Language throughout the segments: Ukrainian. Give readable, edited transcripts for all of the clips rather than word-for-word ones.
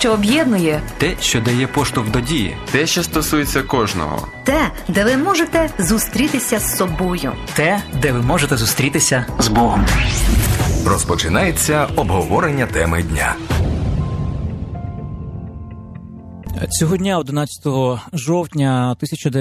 що об'єднує. Те, що дає поштовх до дії. Те, що стосується кожного. Те, де ви можете зустрітися з собою. Те, де ви можете зустрітися з Богом. Розпочинається обговорення теми дня. Цього дня, 11 жовтня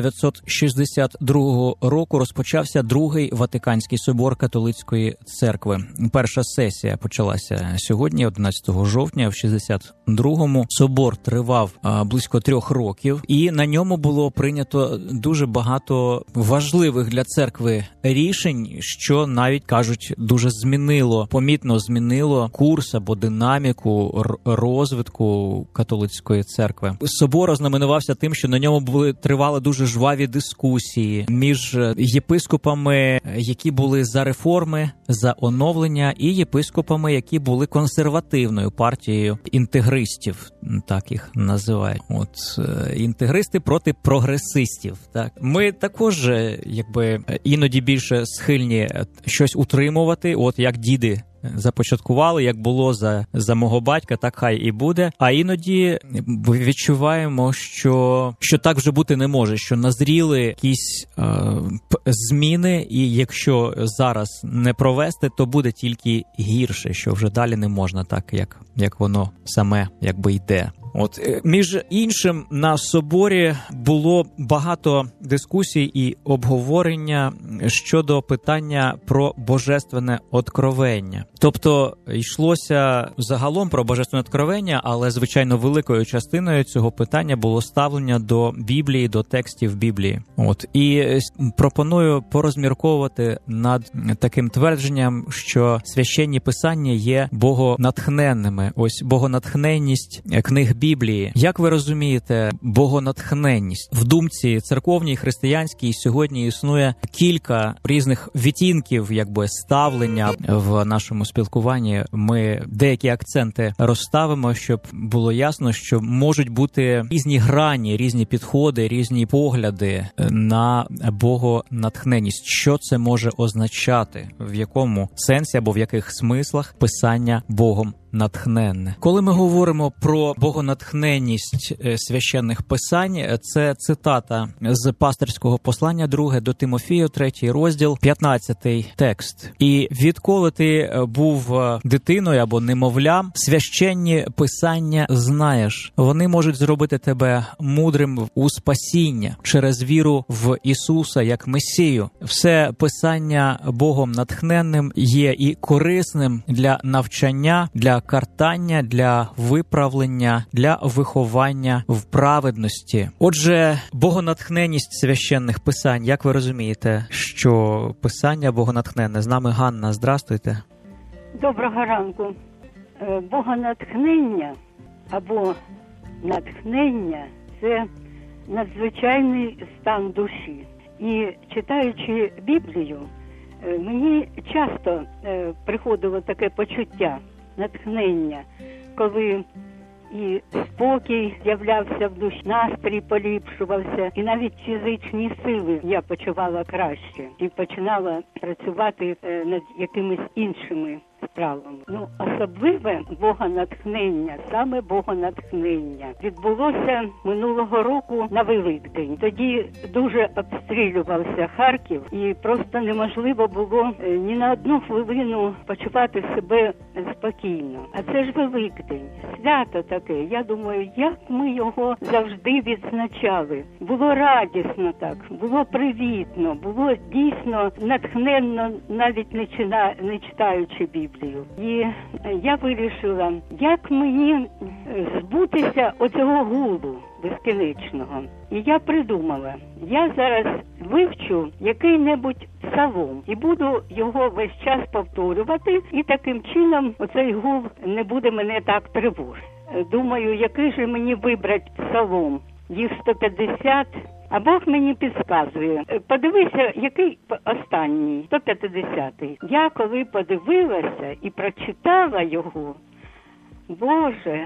1962 року, розпочався Другий Ватиканський собор Католицької церкви. Перша сесія почалася сьогодні, 11 жовтня, в 62-му. Собор тривав близько 3 років, і на ньому було прийнято дуже багато важливих для церкви рішень, що навіть, кажуть, дуже помітно змінило курс або динаміку розвитку католицької церкви. Собор ознаменувався тим, що на ньому тривали дуже жваві дискусії між єпископами, які були за реформи, за оновлення, і єпископами, які були консервативною партією інтегристів, так їх називають. Інтегристи проти прогресистів. Так, ми також, іноді більше схильні щось утримувати, як діди започаткували, як було за мого батька, так хай і буде. А іноді відчуваємо, що так вже бути не може, що назріли якісь зміни, і якщо зараз не провести, то буде тільки гірше, що вже далі не можна так, як воно саме йде. Між іншим, на соборі було багато дискусій і обговорення щодо питання про божественне откровення. Тобто йшлося загалом про божественне откровення, але, звичайно, великою частиною цього питання було ставлення до Біблії, до текстів Біблії. І пропоную порозмірковувати над таким твердженням, що священні писання є богонатхненними. Богонатхненність книг Біблії. Як ви розумієте богонатхненність? В думці церковній, християнській сьогодні існує кілька різних відтінків, ставлення в нашому спілкуванні. Ми деякі акценти розставимо, щоб було ясно, що можуть бути різні грані, різні підходи, різні погляди на богонатхненність. Що це може означати? В якому сенсі або в яких смислах писання Богом натхненне. Коли ми говоримо про богонатхненність священних писань, це цитата з пастирського послання 2 до Тимофію, 3 розділ, 15 текст. І відколи ти був дитиною або немовлям, священні писання знаєш. Вони можуть зробити тебе мудрим у спасіння через віру в Ісуса як Месію. Все писання Богом натхненним є і корисним для навчання, для картання, для виправлення, для виховання в праведності. Отже, богонатхненність священних писань. Як ви розумієте, що писання богонатхненне? З нами Ганна. Здрастуйте. Доброго ранку. Богонатхнення або натхнення – це надзвичайний стан душі. І читаючи Біблію, мені часто приходило таке почуття натхнення, коли і спокій з'являвся в душі, настрій поліпшувався, і навіть фізичні сили я почувала краще і починала працювати над якимись іншими справами. Особливе богонатхнення, саме богонатхнення, відбулося минулого року на Великдень. Тоді дуже обстрілювався Харків, і просто неможливо було ні на одну хвилину почувати себе спокійно. А це ж Великдень, свято таке. Я думаю, як ми його завжди відзначали. Було радісно так, було привітно, було дійсно натхненно, навіть не читаючи Біблію. І я вирішила, як мені збутися оцього гулу безкінечного. І я придумала, я зараз вивчу який-небудь псалом і буду його весь час повторювати, і таким чином оцей гул не буде мене так тривожити. Думаю, який же мені вибрати псалом? Їх 150. А Бог мені підказує. Подивися, який останній, 150-й. Я коли подивилася і прочитала його, Боже,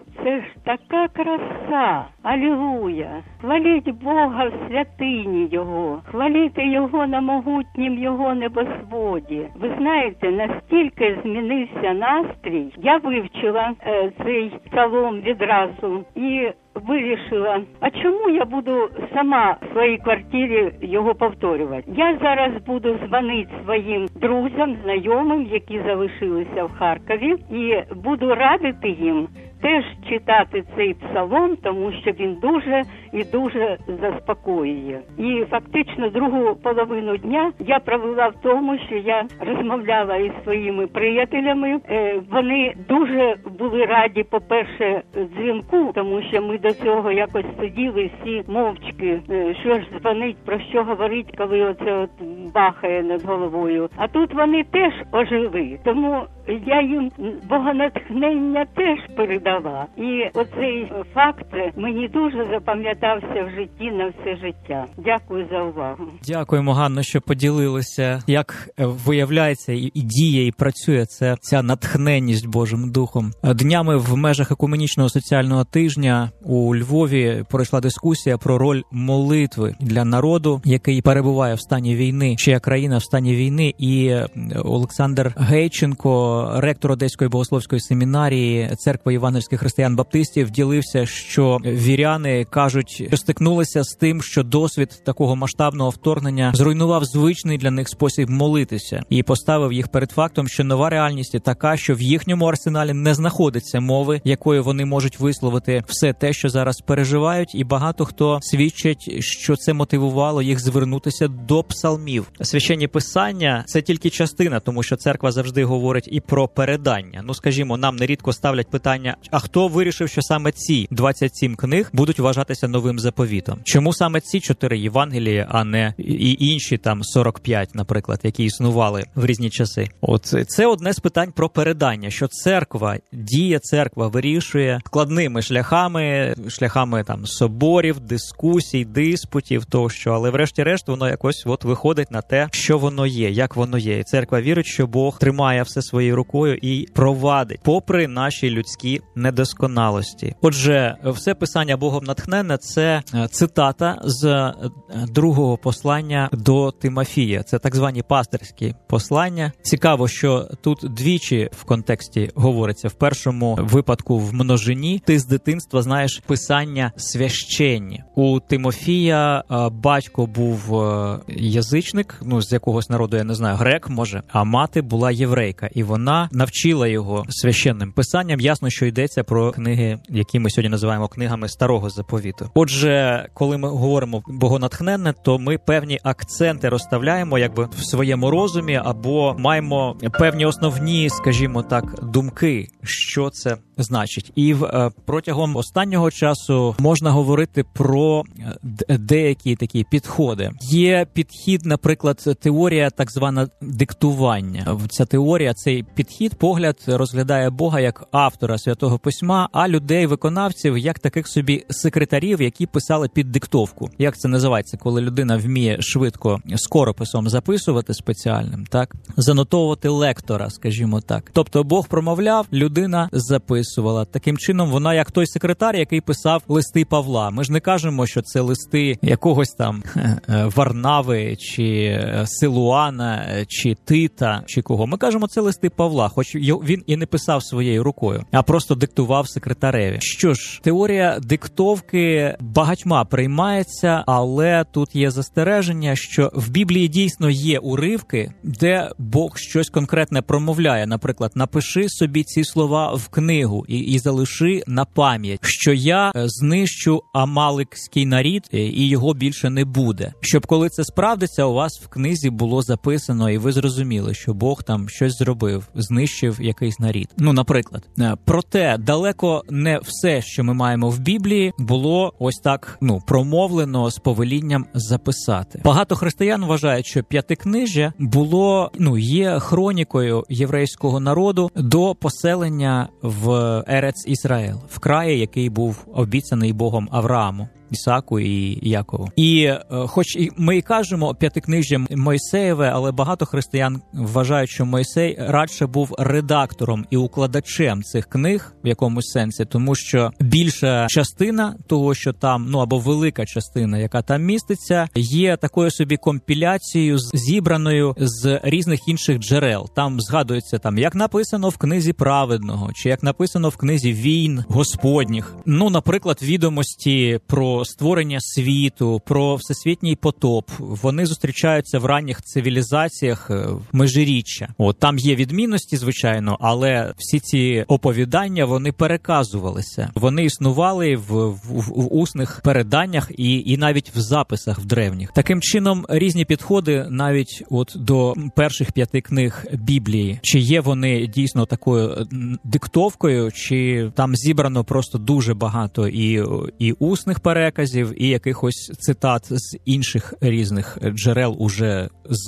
Це ж така краса! Алілуя! Хваліть Бога в святині Його, хваліти Його на могутнім Його небосводі. Ви знаєте, настільки змінився настрій. Я вивчила цей псалом відразу і вирішила, а чому я буду сама в своїй квартирі його повторювати? Я зараз буду дзвонити своїм друзям, знайомим, які залишилися в Харкові, і буду радити їм теж читати цей псалом, тому що він дуже і дуже заспокоює. І фактично другу половину дня я провела в тому, що я розмовляла із своїми приятелями. Вони дуже були раді, по-перше, дзвінку, тому що ми до цього якось сиділи всі мовчки, що ж дзвонить, про що говорить, коли оце от бахає над головою. А тут вони теж ожили, тому я їм богонатхнення теж передала. І оцей факт мені дуже запам'ятався в житті на все життя. Дякую за увагу. Дякуємо, Ганно, що поділилися. Як виявляється і діє, і працює ця натхненність Божим Духом. Днями в межах екуменічного соціального тижня у Львові пройшла дискусія про роль молитви для народу, який перебуває в стані війни, чия країна в стані війни. І Олександр Гейченко, ректор Одеської богословської семінарії Церкви євангельських християн-баптистів, ділився, що віряни кажуть, що стикнулися з тим, що досвід такого масштабного вторгнення зруйнував звичний для них спосіб молитися і поставив їх перед фактом, що нова реальність така, що в їхньому арсеналі не знаходиться мови, якою вони можуть висловити все те, що зараз переживають, і багато хто свідчить, що це мотивувало їх звернутися до псалмів. Священні писання – це тільки частина, тому що церква завжди говорить і про передання. Ну, скажімо, нам нерідко ставлять питання, а хто вирішив, що саме ці 27 книг будуть вважатися новим заповітом? Чому саме ці 4 Євангелії, а не і інші там 45, наприклад, які існували в різні часи? От це одне з питань про передання, що церква вирішує складними шляхами там соборів, дискусій, диспутів тощо, але врешті-решт воно якось от виходить на те, що воно є, як воно є. І церква вірить, що Бог тримає все своєю рукою і провадить, попри наші людські недосконалості. Отже, все писання Богом натхненне – це цитата з другого послання до Тимофія. Це так звані пастирські послання. Цікаво, що тут двічі в контексті говориться. В першому випадку в множині. Ти з дитинства знаєш писання священні. У Тимофія батько був язичник, з якогось народу, я не знаю, грек, може, а мати була єврейка. І вона навчила його священним писанням. Ясно, що йдеться про книги, які ми сьогодні називаємо книгами Старого Заповіту. Отже, коли ми говоримо богонатхненне, то ми певні акценти розставляємо якби в своєму розумі або маємо певні основні, скажімо так, думки, що це значить. І протягом останнього часу можна говорити про деякі такі підходи. Є підхід, наприклад, теорія так звана диктування. Ця теорія, цей підхід, погляд розглядає Бога як автора Святого Письма, а людей-виконавців як таких собі секретарів, які писали під диктовку. Як це називається, коли людина вміє швидко скорописом записувати спеціальним, так? Занотовувати лектора, скажімо так. Тобто Бог промовляв, людина записувала. Таким чином вона як той секретар, який писав листи Павла. Ми ж не кажемо, що це листи якогось там Варнави, чи Силуана, чи Тита, чи кого. Ми кажемо, це листи Павла, хоч він і не писав своєю рукою, а просто диктував секретареві. Що ж, теорія диктовки багатьма приймається, але тут є застереження, що в Біблії дійсно є уривки, де Бог щось конкретне промовляє. Наприклад, напиши собі ці слова в книгу і залиши на пам'ять, що я знищу амаликський нарід і його більше не буде. Щоб коли це справдиться, у вас в книзі було записано і ви зрозуміли, що Бог там щось зробив, знищив якийсь нарід. Наприклад. Проте далеко не все, що ми маємо в Біблії, було ось так, промовлено з повелінням записати. Багато християн вважають, що П'ятикнижжя було, є хронікою єврейського народу до поселення в Ерец Ісраїл, в краї, який був обіцяний Богом Аврааму. Ісааку і Якову. І хоч і ми і кажемо п'ятикнижжя Мойсеєве, але багато християн вважають, що Мойсей радше був редактором і укладачем цих книг в якомусь сенсі, тому що більша частина того, що там, або велика частина, яка там міститься, є такою собі компіляцією, зібраною з різних інших джерел. Там згадується, як написано в книзі праведного, чи як написано в книзі війн Господніх. Наприклад, відомості про створення світу, про всесвітній потоп, вони зустрічаються в ранніх цивілізаціях межиріччя. Там є відмінності, звичайно, але всі ці оповідання, вони переказувалися. Вони існували в усних переданнях і навіть в записах в древніх. Таким чином, різні підходи навіть до перших 5 книг Біблії. Чи є вони дійсно такою диктовкою, чи там зібрано просто дуже багато і усних переказів, і якихось цитат з інших різних джерел уже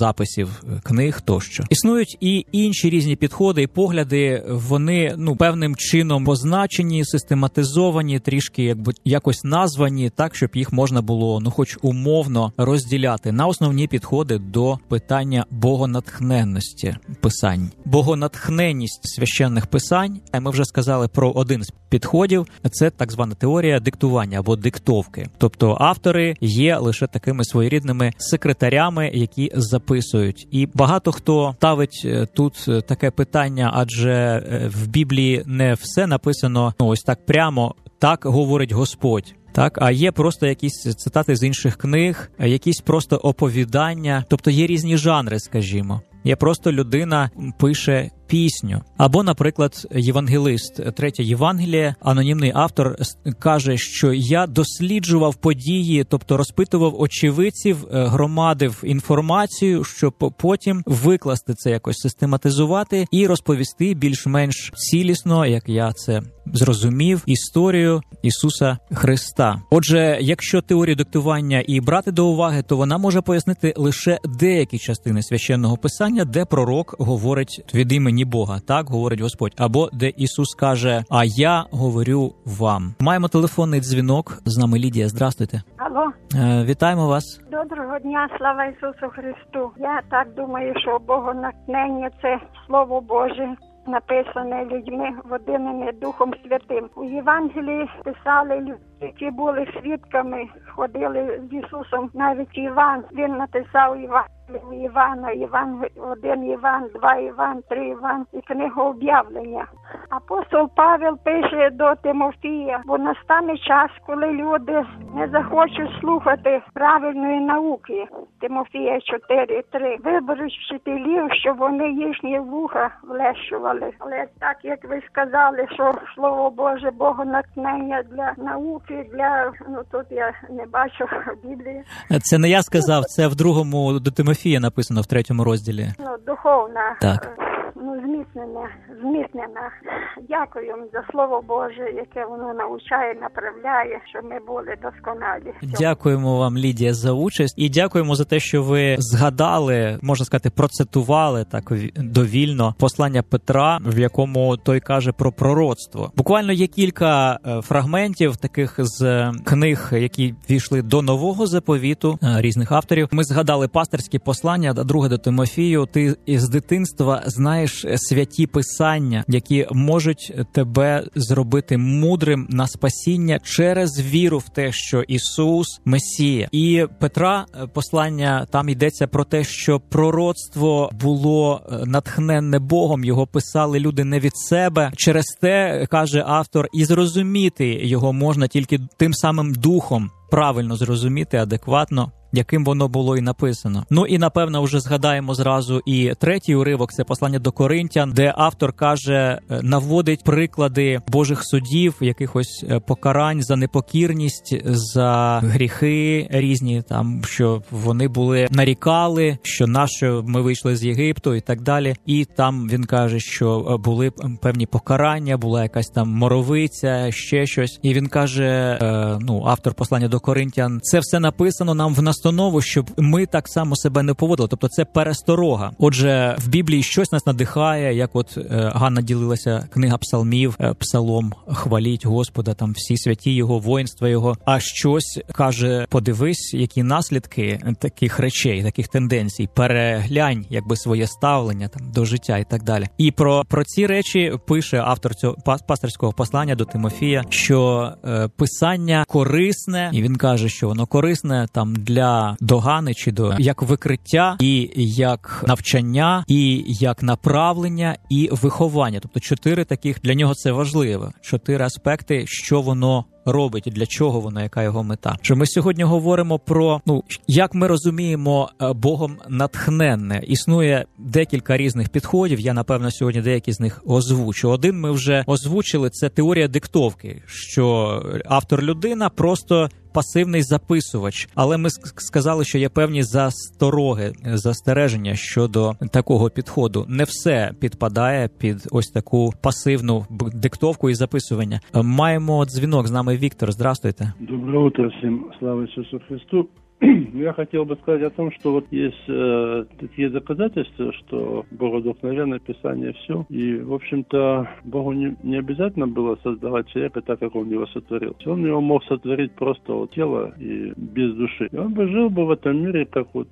з записів книг тощо. Існують і інші різні підходи і погляди, вони певним чином позначені, систематизовані, трішки якось названі так, щоб їх можна було, хоч умовно розділяти на основні підходи до питання богонатхненності писань. Богонатхненність священних писань, ми вже сказали про один з підходів, це так звана теорія диктування або диктовки. Тобто автори є лише такими своєрідними секретарями, які записують. І багато хто ставить тут таке питання, адже в Біблії не все написано ось так прямо, так говорить Господь. Так, а є просто якісь цитати з інших книг, якісь просто оповідання, тобто є різні жанри, скажімо. Є просто людина пише пісню. Або, наприклад, євангелист, 3 Євангеліє, анонімний автор каже, що я досліджував події, тобто розпитував очевидців, громадив інформацію, щоб потім викласти це якось, систематизувати і розповісти більш-менш цілісно, як я це зрозумів, історію Ісуса Христа. Отже, якщо теорію диктування і брати до уваги, то вона може пояснити лише деякі частини Священного Писання, де пророк говорить від імені Бога, так говорить Господь, або де Ісус каже, а я говорю вам. Маємо телефонний дзвінок, з нами Лідія, здрастуйте. Алло. Вітаємо вас. Доброго дня, слава Ісусу Христу. Я так думаю, що богонатхнення – це Слово Боже, написане людьми, водимими Духом Святим. У Євангелії писали люди, які були свідками, ходили з Ісусом. Навіть Іван, він написав Івана, 1 Іван, 2 Іван, 3 Іван і книгу об'явлення. Апостол Павел пише до Тимофія, бо настане час, коли люди не захочуть слухати правильної науки. Тимофія 4:3. Виберуть вчителів, щоб вони їхні вуха влещували. Але так, як ви сказали, що Слово Боже, богонатхнення для науки, тут я не бачу Біблії. Це не я сказав, це в другому до Тимофія написано, в 3 розділі. Духовна. Так. Зміцнена. Дякую за Слово Боже, яке воно навчає, направляє, щоб ми були досконалі. Дякуємо вам, Лідія, за участь. І дякуємо за те, що ви згадали, можна сказати, процитували так довільно послання Петра, в якому той каже про пророцтво. Буквально є кілька фрагментів таких з книг, які війшли до Нового Заповіту, різних авторів. Ми згадали пастирські послання, друге до Тимофію. Ти із дитинства знаєш святі писання, які можуть тебе зробити мудрим на спасіння через віру в те, що Ісус – Месія. І Петра послання, там йдеться про те, що пророцтво було натхненне Богом, його писали люди не від себе. Через те, каже автор, і зрозуміти його можна тільки тим самим духом, правильно зрозуміти, адекватно, яким воно було і написано. І, напевно, вже згадаємо зразу і 3-й уривок, це послання до Коринтян, де автор каже, наводить приклади Божих судів, якихось покарань за непокірність, за гріхи різні, там, що вони були, нарікали, що нащо ми вийшли з Єгипту і так далі. І там він каже, що були певні покарання, була якась там моровиця, ще щось. І він каже, автор послання до Коринтян, це все написано нам в наступному настанову, щоб ми так само себе не поводили. Тобто це пересторога. Отже, в Біблії щось нас надихає, як от Ганна ділилася, книга псалмів, псалом «Хваліть Господа», там всі святі Його, воїнства Його. А щось каже, подивись, які наслідки таких речей, таких тенденцій, переглянь якби своє ставлення там до життя і так далі. І про ці речі пише автор цього пастирського послання до Тимофія, що писання корисне, і він каже, що воно корисне там для догани чи до як викриття, і як навчання, і як направлення, і виховання. Тобто 4 таких, для нього це важливо. 4 аспекти, що воно робить, для чого воно, яка його мета. Що ми сьогодні говоримо про, як ми розуміємо Богом натхненне. Існує декілька різних підходів, я, напевно, сьогодні деякі з них озвучу. Один ми вже озвучили, це теорія диктовки, що автор людина просто пасивний записувач. Але ми сказали, що є певні застереження щодо такого підходу. Не все підпадає під ось таку пасивну диктовку і записування. Маємо дзвінок, з нами Віктор. Здравствуйте. Доброе утро всем. Слава Иисусу Христу. Я хотел бы сказать о том, что вот есть такие доказательства, что Богодухновенное Писание все. И, в общем-то, Богу не обязательно было создавать человека так, как Он его сотворил. Он его мог сотворить просто вот тело и без души. И он бы жил бы в этом мире, как вот,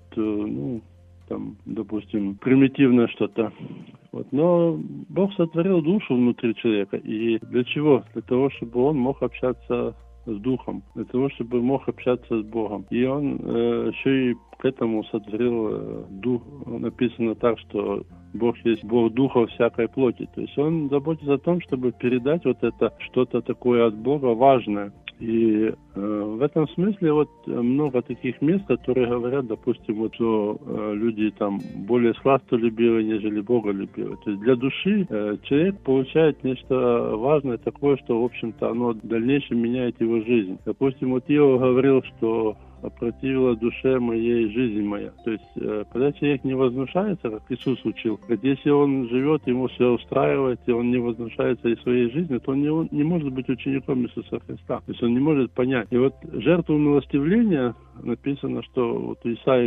там, допустим, примитивное что-то. Вот. Но Бог сотворил душу внутри человека. И для чего? Для того, чтобы он мог общаться с Духом, для того, чтобы мог общаться с Богом. И он еще и к этому сотворил Дух. Написано так, что Бог есть Бог Духа всякой плоти. То есть он заботится о том, чтобы передать вот это что-то такое от Бога важное. И в этом смысле вот много таких мест, которые говорят, допустим, вот, что люди там более сластолюбивые, нежели Боголюбивые. То есть для души человек получает нечто важное такое, что, в общем-то, оно в дальнейшем меняет его жизнь. Допустим, вот Иов говорил, что опротивила душе моей жизнь моя. То есть, когда человек не возвышается, как Иисус учил, если он живет, ему все устраивает, и он не возвышается из своей жизни, то он не может быть учеником Иисуса Христа. То есть он не может понять. И вот жертву милостивления написано, что вот в Исаии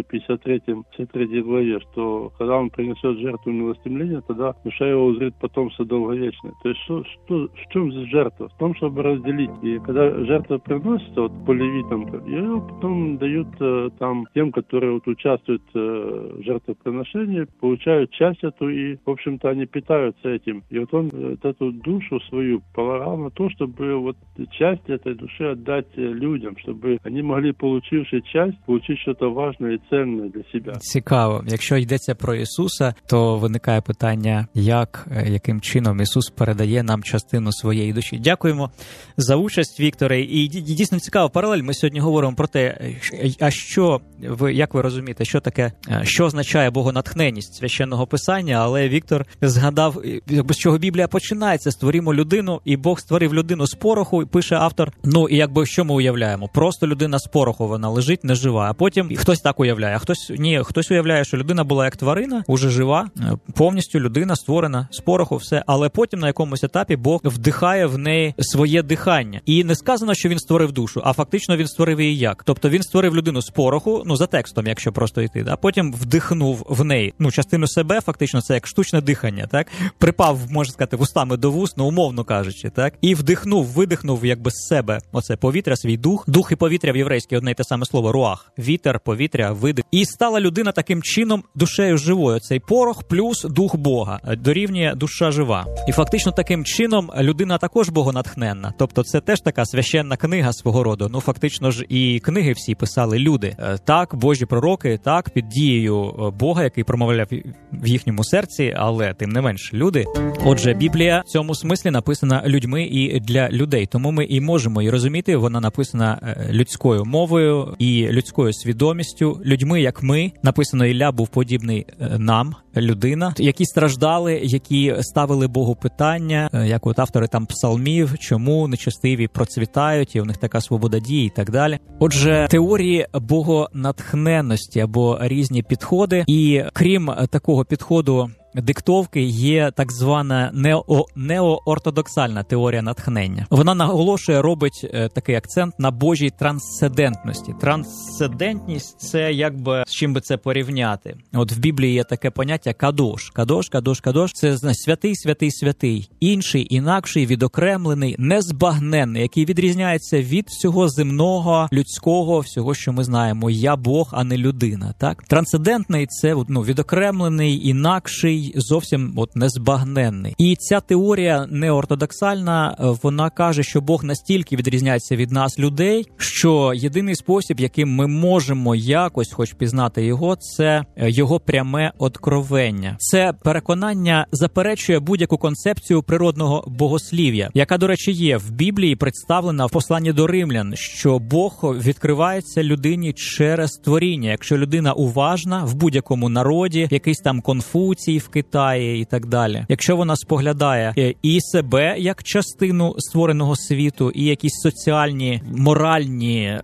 53 главе, что когда он принесет жертву милостивления, тогда душа его узрит потомство долговечное. То есть в чем здесь жертва? В том, чтобы разделить. И когда жертва приносится вот, по левитам, ее потом дают там тем, которые вот участвуют в жертвоприношении, получают часть эту, и, в общем-то, они питаются этим. И вот он вот эту душу свою полагал на то, чтобы вот часть этой души отдать людям, чтобы они могли, получивши часть, получить щось важне і цінне для себе. Цікаво. Якщо йдеться про Ісуса, то виникає питання, яким чином Ісус передає нам частину своєї душі. Дякуємо за участь, Вікторе. І дійсно цікава паралель. Ми сьогодні говоримо про те, а що як ви розумієте, що означає богонатхненність священного писання, але Віктор згадав, з чого Біблія починається: створімо людину, і Бог створив людину з пороху, і пише автор. Що ми уявляємо? Просто людина з пороху, вона лежить, не жива. А потім хтось так уявляє, а хтось уявляє, що людина була як тварина, уже жива, повністю людина створена з пороху, все. Але потім на якомусь етапі Бог вдихає в неї своє дихання. І не сказано, що він створив душу, а фактично він створив її як? Тобто він створив людину з пороху, за текстом, якщо просто йти, а потім вдихнув в неї, частину себе, фактично це як штучне дихання, так? Припав, можна сказати, вустами до вуст, умовно кажучи, так? І видихнув якби з себе оце повітря, свій дух. Дух і повітря в єврейській одне й те саме слово руах. Вітер, повітря, видих. І стала людина таким чином душею живою. Цей порох плюс дух Бога дорівнює душа жива. І фактично таким чином людина також богонатхненна. Тобто це теж така священна книга свого роду. Фактично ж і книги всі писали люди. Так, Божі пророки, так, під дією Бога, який промовляв в їхньому серці, але тим не менш люди. Отже, Біблія в цьому смислі написана людьми і для людей. Тому ми і можемо її розуміти. Вона написана людською мовою і людською свідомістю. Людьми, як ми. Написано, Ілля був подібний нам, людина, які страждали, які ставили Богу питання, як от автори там псалмів, чому нечестиві процвітають, і у них така свобода дії і так далі. Отже, теорії богонатхненності або різні підходи. І крім такого підходу, диктовки є так звана неоортодоксальна теорія натхнення. Вона наголошує, робить такий акцент на Божій трансцендентності. Трансцендентність – це якби, з чим би це порівняти. От в Біблії є таке поняття кадош. Кадош – це святий, святий, святий. Інший, інакший, відокремлений, незбагненний, який відрізняється від всього земного, людського, всього, що ми знаємо. Я Бог, а не людина. Так? Трансцендентний – це відокремлений, інакший, зовсім незбагненний. І ця теорія неортодоксальна, вона каже, що Бог настільки відрізняється від нас, людей, що єдиний спосіб, яким ми можемо якось хоч пізнати його, це його пряме откровення. Це переконання заперечує будь-яку концепцію природного богослів'я, яка, до речі, є в Біблії, представлена в посланні до Римлян, що Бог відкривається людині через творіння. Якщо людина уважна в будь-якому народі, якийсь там Конфуцій в Китаї і так далі, якщо вона споглядає і себе як частину створеного світу, і якісь соціальні, моральні,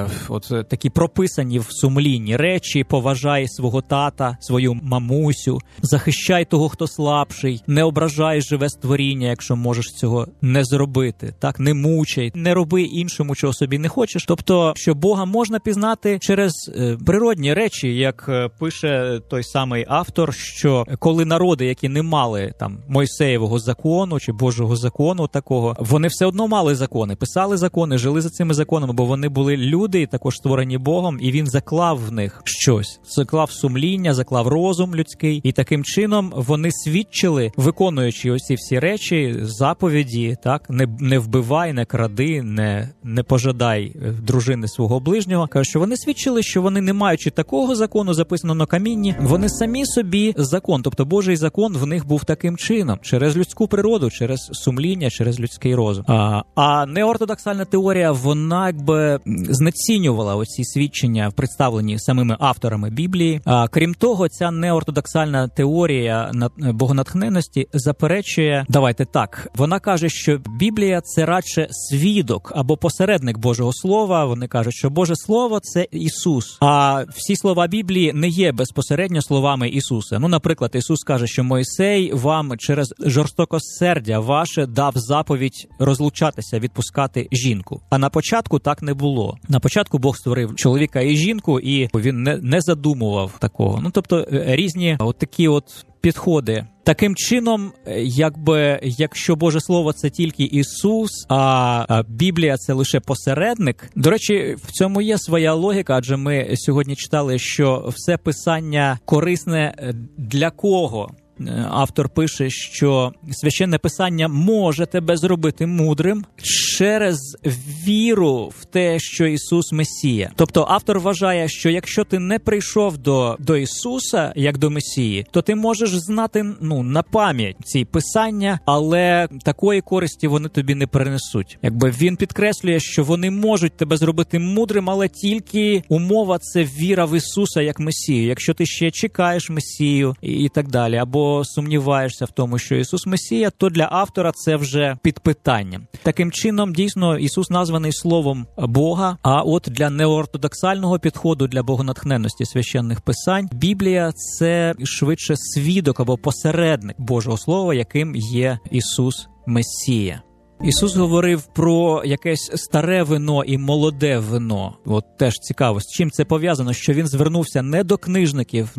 такі прописані в сумлінні речі, поважай свого тата, свою мамусю, захищай того, хто слабший, не ображай живе створіння, якщо можеш цього не зробити, так, не мучай, не роби іншому, чого собі не хочеш. Тобто, що Бога можна пізнати через природні речі, як пише той самий автор, що коли народи, які не мали там Мойсеєвого закону чи Божого закону такого, вони все одно мали закони, писали закони, жили за цими законами, бо вони були люди, також створені Богом, і він заклав в них щось. Заклав сумління, заклав розум людський, і таким чином вони свідчили, виконуючи ось ці всі речі, заповіді, так, не вбивай, не кради, не пожадай дружини свого ближнього. Каже, що вони свідчили, що вони, не маючи такого закону, записаного на камінні, вони самі собі закон, тобто Божий закон в них був таким чином, через людську природу, через сумління, через людський розум. А неортодоксальна теорія, вона якби знецінювала оці свідчення, представлені самими авторами Біблії. Крім того, ця неортодоксальна теорія богонатхненності заперечує, давайте так, вона каже, що Біблія – це радше свідок або посередник Божого Слова. Вони кажуть, що Боже Слово – це Ісус. А всі слова Біблії не є безпосередньо словами Ісуса. Наприклад, Ісус каже, що Мойсей вам через жорстокосердя ваше дав заповідь розлучатися, відпускати жінку. А на початку так не було. На початку Бог створив чоловіка і жінку, і він не задумував такого. Тобто різні такі підходи. Таким чином, якщо Боже Слово – це тільки Ісус, а Біблія – це лише посередник. До речі, в цьому є своя логіка, адже ми сьогодні читали, що все Писання корисне для кого? Автор пише, що Священне Писання може тебе зробити мудрим через віру в те, що Ісус Месія. Тобто автор вважає, що якщо ти не прийшов до Ісуса, як до Месії, то ти можеш знати на пам'ять ці Писання, але такої користі вони тобі не принесуть. Він підкреслює, що вони можуть тебе зробити мудрим, але тільки умова – це віра в Ісуса як Месію. Якщо ти ще чекаєш Месію і так далі, або сумніваєшся в тому, що Ісус Месія, то для автора це вже під питанням. Таким чином, дійсно, Ісус названий Словом Бога, а для неортодоксального підходу, для богонатхненності священних писань, Біблія – це швидше свідок або посередник Божого Слова, яким є Ісус Месія. Ісус говорив про якесь старе вино і молоде вино. Теж цікаво, з чим це пов'язано, що він звернувся не до книжників,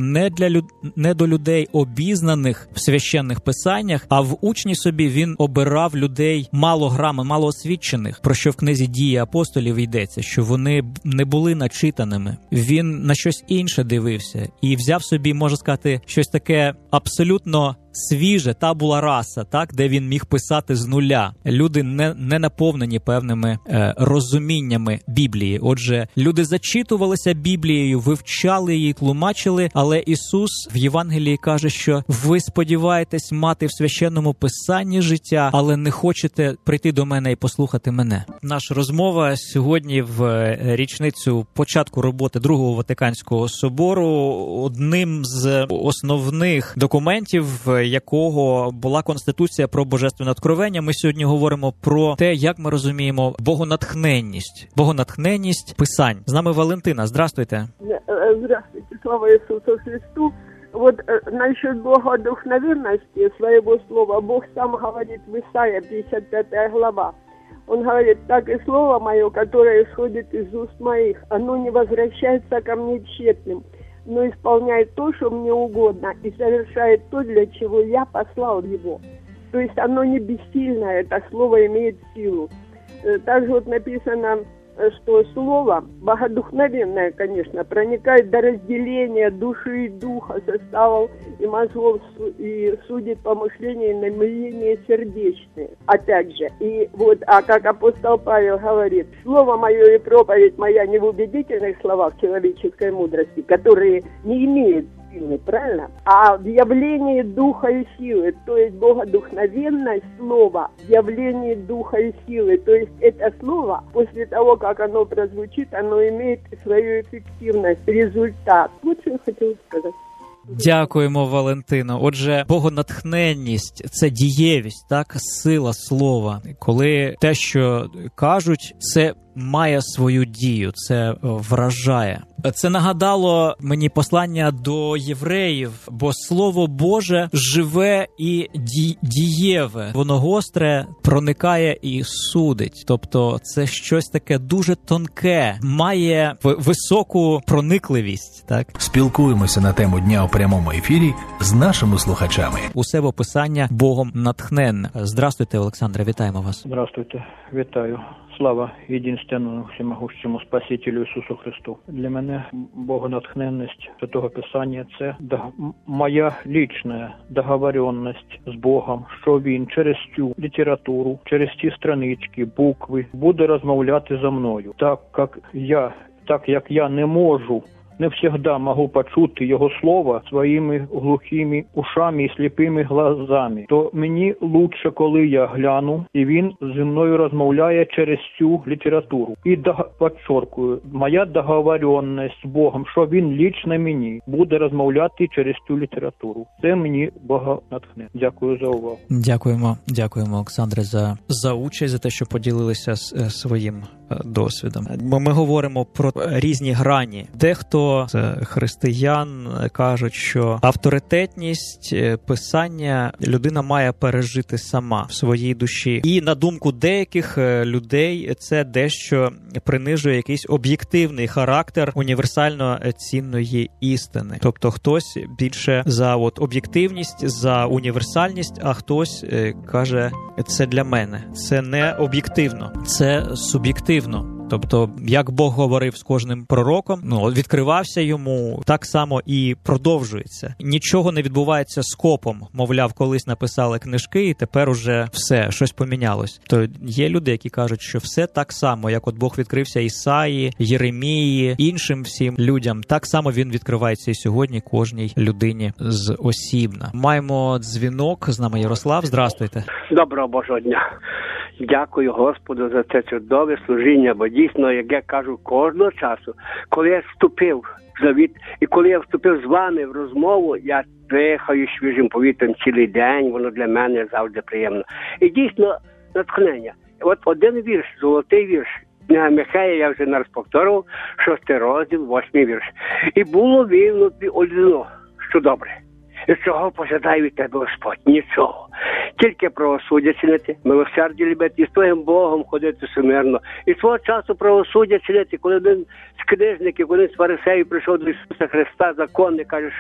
не до людей, обізнаних в священних писаннях, а в учні собі він обирав людей мало освічених, про що в книзі «Дії апостолів» йдеться, що вони не були начитаними. Він на щось інше дивився і взяв собі, можна сказати, щось таке абсолютно свіже, табула раса, так, де він міг писати з нуля. Люди не наповнені певними розуміннями Біблії. Отже, люди зачитувалися Біблією, вивчали її, тлумачили, але Ісус в Євангелії каже, що ви сподіваєтесь мати в священному писанні життя, але не хочете прийти до мене і послухати мене. Наша розмова сьогодні в річницю початку роботи Другого Ватиканського собору, одним з основних документів, якого була Конституція про Божественне откровення. Ми сьогодні говоримо про те, як ми розуміємо богонатхненність писань. З нами Валентина. Здравствуйте. Здравствуйте. Слава Ісусу Христу. вот насчет богодухновенности своего слова, Бог сам говорит в Исаии, 55 глава. Он говорит: так и слово мое, которое исходит из уст моих, оно не возвращается ко мне тщетным, но исполняет то, что мне угодно, и совершает то, для чего я послал его. То есть оно не бессильное, это слово имеет силу. Также вот написано, что слово, богодухновенное, конечно, проникает до разделения души и духа, составов и мозгов, и судит помышления и намерения сердечные. Опять же, и вот, а как апостол Павел говорит: слово мое и проповедь моя не в убедительных словах человеческой мудрости, которые не имеют силы, правильно? А в явлении духа и силы, то есть богодухновенное слово, в явлении духа и силы, то есть это слово, после того, как оно прозвучит, оно имеет свою эффективность, результат. Вот что я хотела сказать. Дякуємо, Валентино. Отже, богонатхненність – це дієвість, так, сила слова. Коли те, що кажуть, це має свою дію, це вражає. Це нагадало мені послання до євреїв, бо Слово Боже живе і дієве. Воно гостре, проникає і судить. Тобто це щось таке дуже тонке, має високу проникливість. Так? Спілкуємося на тему дня у прямому ефірі з нашими слухачами. У себе писання Богом натхненне. Здравствуйте, Олександре, вітаємо вас. Здравствуйте, вітаю. Слава єдинственному всемогущому Спасителю Ісусу Христу. Для мене богонатхненність Святого Писання – це моя лічна договоренність з Богом, що Він через цю літературу, через ці странички, букви буде розмовляти зі мною. Так як я не можу, не всегда можу почути Його Слово своїми глухими ушами і сліпими глазами, то мені лучше, коли я гляну, і Він зі мною розмовляє через цю літературу. І підчеркую, моя договоренність з Богом, що Він лічно мені буде розмовляти через цю літературу. Це мені богонатхнення. Дякую за увагу. Дякуємо, Олександре, за участь, за те, що поділилися своїм досвідом. Ми говоримо про різні грані. Дехто з християн кажуть, що авторитетність писання людина має пережити сама в своїй душі. І на думку деяких людей це дещо принижує якийсь об'єктивний характер універсально цінної істини. Тобто хтось більше за об'єктивність, за універсальність, а хтось каже, це для мене. Це не об'єктивно, це суб'єктивно. Тобто, як Бог говорив з кожним пророком, відкривався йому, так само і продовжується. Нічого не відбувається скопом. Мовляв, колись написали книжки, і тепер уже все, щось помінялось. То є люди, які кажуть, що все так само, як от Бог відкрився Ісаї, Єремії, іншим всім людям, так само він відкривається і сьогодні кожній людині осібно. Маємо дзвінок, з нами Ярослав. Здравствуйте. Доброго Божого дня. Дякую Господу за це чудове служіння, бо дійсно, як я кажу, кожного часу, коли я вступив в завіт, і коли я вступив з вами в розмову, я дихаю свіжим повітрям цілий день, воно для мене завжди приємно. І дійсно, натхнення. От один вірш, золотий вірш, Михея я вже не раз повторював, 6 розділ, 8 вірш. І було вільно одно, що добре. І чого пожадає від тебе Господь? Нічого. Тільки правосуддя чинити, милосердя любити, і з твоїм Богом ходити сумирно. І свого часу правосуддя чинити, коли один з книжників, один з фарисеїв прийшов до Ісуса Христа, законник, каже,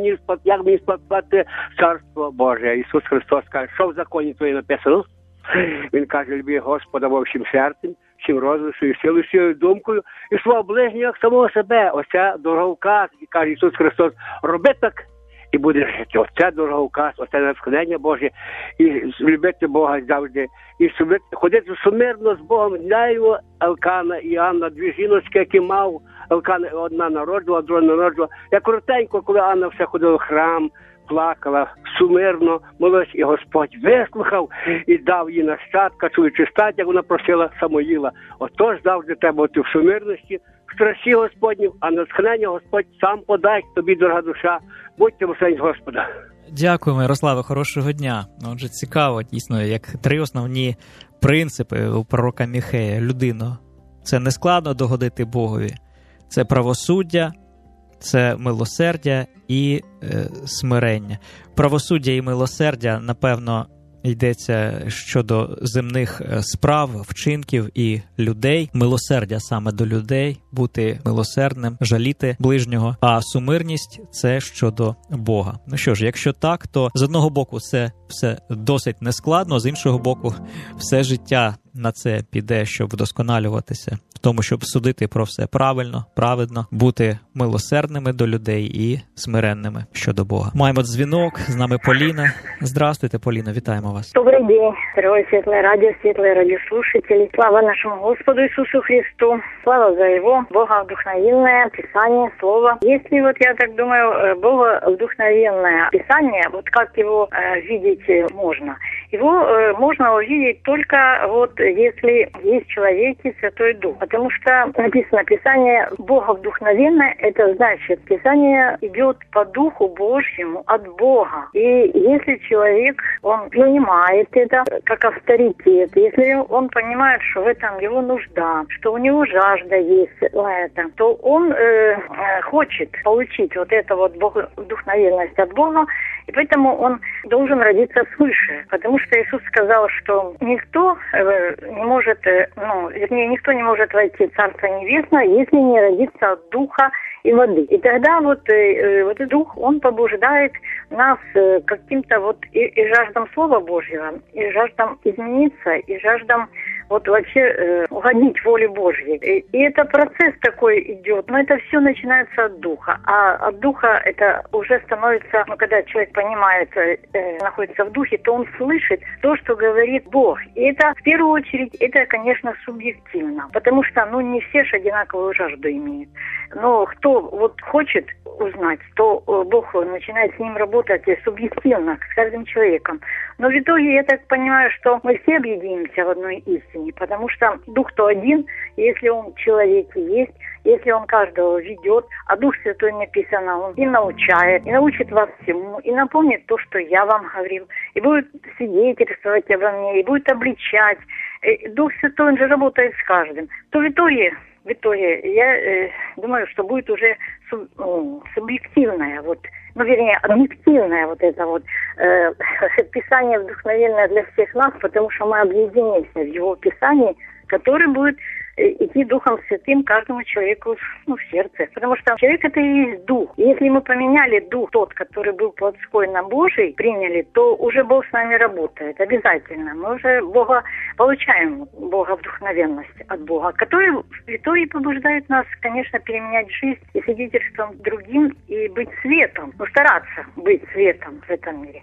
як мені сплатити Царство Боже? Ісус Христос каже, що в законі твоїй написано? Він каже, люби Господа во всім серцем, всім розумом, всією силою, всією думкою, і свого ближнього як самого себе. Оце дороговказ, і каже Ісус Христос, роби так, і будеш жити. Оце дороговказ, оце натхнення Боже. І любити Бога завжди. І ходити сумирно з Богом. Знаю Елкана і Анна, дві жіночки, які мав. Елкана одна народжувала, друга народжувала. Я коротенько, коли Анна все ходила в храм, плакала сумирно, молилась, і Господь вислухав і дав їй нащадка, чоловічий стать, як вона просила Самуїла. Отож завжди треба бути в сумирності, в страсі Господню, а натхнення Господь сам подасть тобі, дорога душа. Будьте благословені Господа. Дякуємо, Ярославе, хорошого дня. Отже, цікаво, дійсно, як 3 основні принципи у пророка Михея. Людино, це не складно догодити Богові. Це правосуддя, це милосердя і смирення. Правосуддя і милосердя, напевно, йдеться щодо земних справ, вчинків і людей. Милосердя саме до людей, бути милосердним, жаліти ближнього. А сумирність – це щодо Бога. Ну що ж, якщо так, то з одного боку це все досить нескладно, з іншого боку все життя на це піде, щоб вдосконалюватися в тому, щоб судити про все правильно, праведно, бути милосердними до людей і смиренними щодо Бога. Маємо дзвінок, з нами Поліна. Здравствуйте, Поліна, вітаємо вас. Добрый день, дорогое светлое радиослушатели. Слава нашему Господу Иисусу Христу. Слава за Его боговдухновенное Писание, Слово. Если вот я так думаю, боговдухновенное Писание, вот как его видеть можно? Его можно увидеть только вот если есть в человеке Святой Дух. Потому что написано Писание боговдухновенное, это значит, Писание идет по Духу Божьему от Бога. И если человек, он принимает это как авторитет, если он понимает, что в этом его нужда, что у него жажда есть на это, то он хочет получить вот эту вот боговдухновенность от Бога, и поэтому он должен родиться свыше. Потому что Иисус сказал, что никто не может, никто не может войти в Царство Небесное, если не родиться от Духа и воды. И тогда вот этот Дух, он побуждает нас каким-то вот и жаждом Слова Божьего, и жаждом измениться, и жаждом вот вообще угодить воле Божьей. И это процесс такой идет, но это все начинается от Духа. А от Духа это уже становится, когда человек понимает, находится в Духе, то он слышит то, что говорит Бог. И это, в первую очередь, это, конечно, субъективно, потому что, не все же одинаковую жажду имеют. Но кто вот хочет узнать, то Бог начинает с ним работать субъективно, с каждым человеком. Но в итоге я так понимаю, что мы все объединимся в одной истине, потому что Дух-то один, если Он в человеке есть, если Он каждого ведет, а Дух Святой написано, Он и научает, и научит вас всему, и напомнит то, что я вам говорил, и будет свидетельствовать обо мне, и будет обличать. Дух Святой, Он же работает с каждым. То в итоге я думаю, что будет уже субъективное, объективное вот это вот Писание вдохновенное для всех нас, потому что мы объединимся в Его Писании, который будет идти Духом Святым каждому человеку в сердце. Потому что человек — это и есть Дух. И если мы поменяли Дух, тот, который был плотской, на Божий, приняли, то уже Бог с нами работает. Обязательно. Мы уже получаем Боговдухновенность от Бога, который в итоге побуждает нас, конечно, переменять жизнь и свидетельством другим, и быть светом. Стараться быть светом в этом мире.